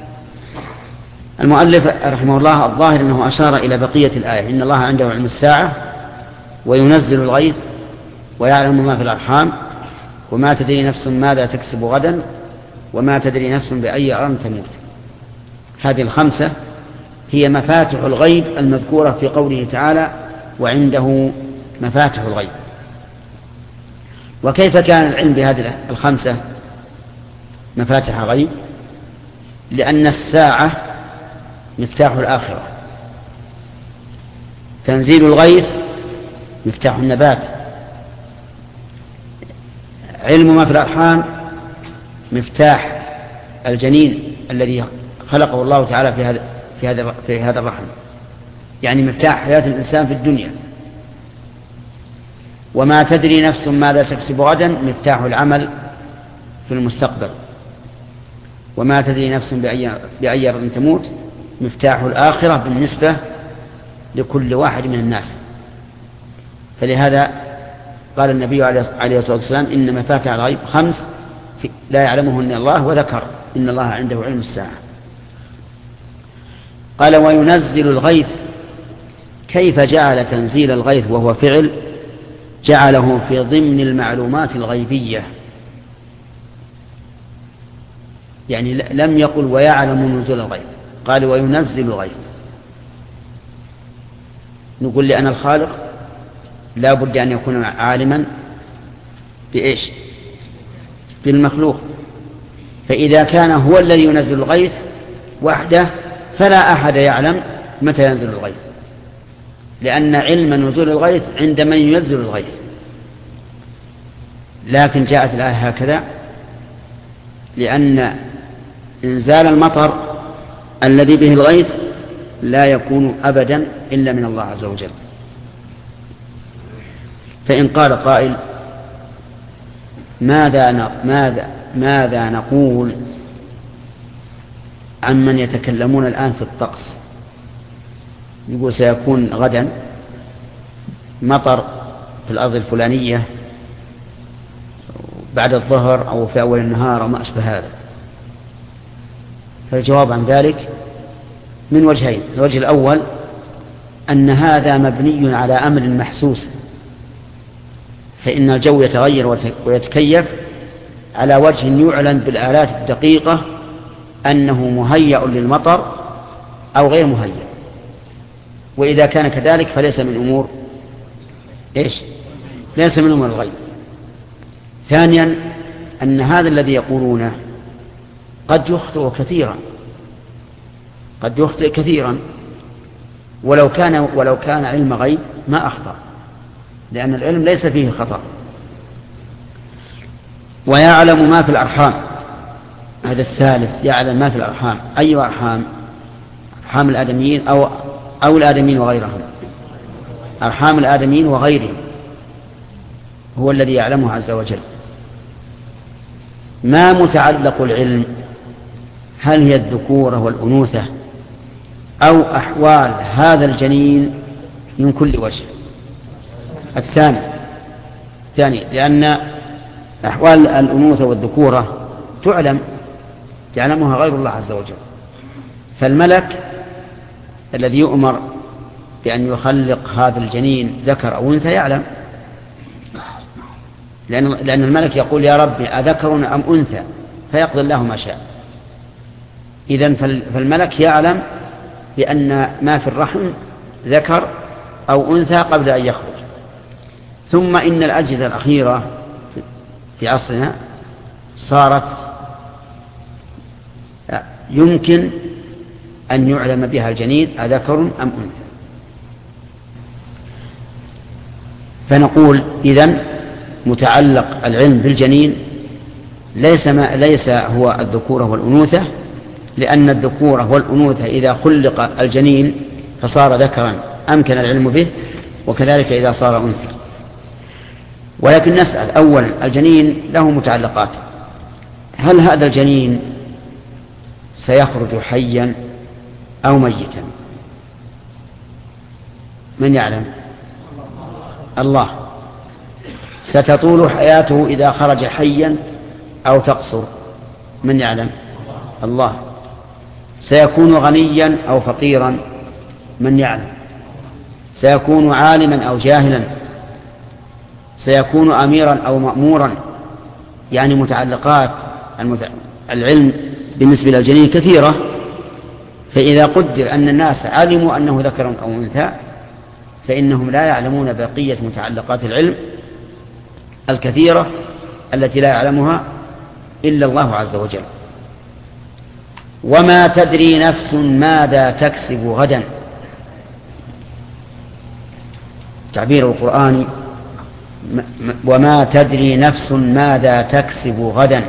المؤلف رحمه الله الظاهر أنه أشار إلى بقية الآية إن الله عنده علم الساعة وينزل الغيث ويعلم ما في الأرحام وما تدري نفس ماذا تكسب غدا وما تدري نفس بأي أرض تموت. هذه الخمسة هي مفاتح الغيب المذكورة في قوله تعالى وعنده مفاتح الغيب. وكيف كان العلم بهذه الخمسة مفاتح غيب؟ لأن الساعة مفتاح الآخرة، تنزيل الغيث مفتاح النبات، علم ما في الأرحام مفتاح الجنين الذي خلقه الله تعالى في هذا الرحم، يعني مفتاح حياة الإنسان في الدنيا. وما تدري نفس ماذا تكسب غدا مفتاح العمل في المستقبل. وما تدري نفس بأي أرض تموت مفتاح الآخرة بالنسبة لكل واحد من الناس. فلهذا قال النبي عليه الصلاة والسلام إن مفاتح الغيب خمس لا يعلمهن الله، وذكر إن الله عنده علم الساعة. قال وينزل الغيث. كيف جعل تنزيل الغيث وهو فعل جعله في ضمن المعلومات الغيبية؟ يعني لم يقل ويعلم نزول الغيث، قال وينزل الغيث. نقول لأن الخالق لا بد أن يكون عالما بإيش؟ بالمخلوق. فإذا كان هو الذي ينزل الغيث وحده فلا أحد يعلم متى ينزل الغيث، لأن علم نزول الغيث عند من ينزل الغيث. لكن جاءت الآية هكذا لأن إنزال المطر الذي به الغيث لا يكون أبدا إلا من الله عز وجل. فإن قال قائل ماذا نقول عن من يتكلمون الآن في الطقس؟ يقول سيكون غدا مطر في الأرض الفلانية بعد الظهر أو في أول النهار أو ما أشبه هذا. فالجواب عن ذلك من وجهين. الوجه الأول أن هذا مبني على أمر محسوس فإن الجو يتغير ويتكيف على وجه يعلن بالآلات الدقيقة أنه مهيأ للمطر أو غير مهيأ. وإذا كان كذلك فليس من أمور ليس من أمور الغيب. ثانيا أن هذا الذي يقولونه قد يخطئ كثيرا ولو كان علم غيب ما أخطأ، لأن العلم ليس فيه خطأ. ويعلم ما في الأرحام، هذا الثالث، يعلم ما في الأرحام. أي أرحام؟ أرحام الآدميين أو الآدميين وغيرهم. أرحام الآدميين وغيرهم هو الذي يعلمه عز وجل. ما متعلق العلم؟ هل هي الذكورة والأنوثة أو أحوال هذا الجنين من كل وجه؟ الثاني، لأن أحوال الأنوثة والذكورة يعلمها غير الله عز وجل. فالملك الذي يؤمر بأن يخلق هذا الجنين ذكر أو أنثى يعلم، لأن الملك يقول يا رب أذكر أم أنثى، فيقضي الله ما شاء. إذن فالملك يعلم بأن ما في الرحم ذكر أو أنثى قبل أن يخرج. ثم إن الأجهزة الأخيرة في عصرنا صارت يمكن أن يعلم بها الجنين أذكر أم أنثى. فنقول إذن متعلق العلم بالجنين ليس هو الذكورة والأنوثة، لأن الذكورة والأنوثة إذا خلق الجنين فصار ذكرا أمكن العلم به، وكذلك إذا صار أنثى. ولكن نسأل أولا، الجنين له متعلقات، هل هذا الجنين سيخرج حيا أو ميتا؟ من يعلم؟ الله. ستطول حياته إذا خرج حيا أو تقصر؟ من يعلم؟ الله. سيكون غنيا أو فقيرا؟ من يعلم؟ سيكون عالما أو جاهلا؟ سيكون أميرا أو مأمورا؟ يعني متعلقات العلم بالنسبة للجنين كثيرة. فإذا قدر أن الناس علموا أنه ذكر أو أنثى فإنهم لا يعلمون بقية متعلقات العلم الكثيرة التي لا يعلمها إلا الله عز وجل. وما تدري نفس ماذا تكسب غدا. تعبير القرآن وما تدري نفس ماذا تكسب غدا،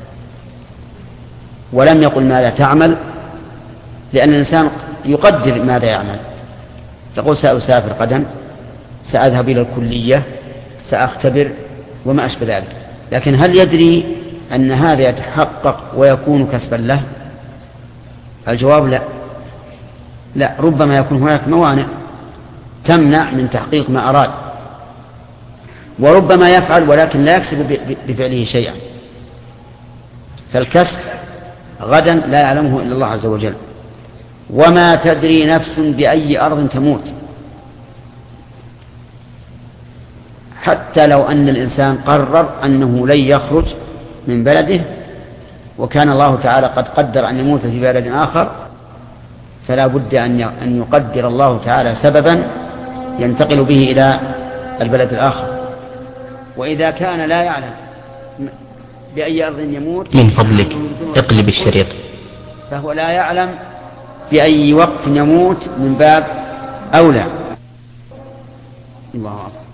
ولم يقل ماذا تعمل، لأن الإنسان يقدر ماذا يعمل، يقول سأسافر غدا، سأذهب إلى الكلية، سأختبر وما أشبه ذلك. لكن هل يدري أن هذا يتحقق ويكون كسبا له؟ الجواب لا. ربما يكون هناك موانع تمنع من تحقيق ما أراد، وربما يفعل ولكن لا يكسب بفعله شيئا. فالكسب غدا لا يعلمه إلا الله عز وجل. وما تدري نفس بأي أرض تموت. حتى لو أن الإنسان قرر أنه لن يخرج من بلده وكان الله تعالى قد قدر أن يموت في بلد آخر، فلا بد أن يقدر الله تعالى سببا ينتقل به إلى البلد الآخر. وإذا كان لا يعلم بأي أرض يموت من فضلك اقلب الشريط، فهو لا يعلم بأي وقت يموت من باب أولى. الله أكبر.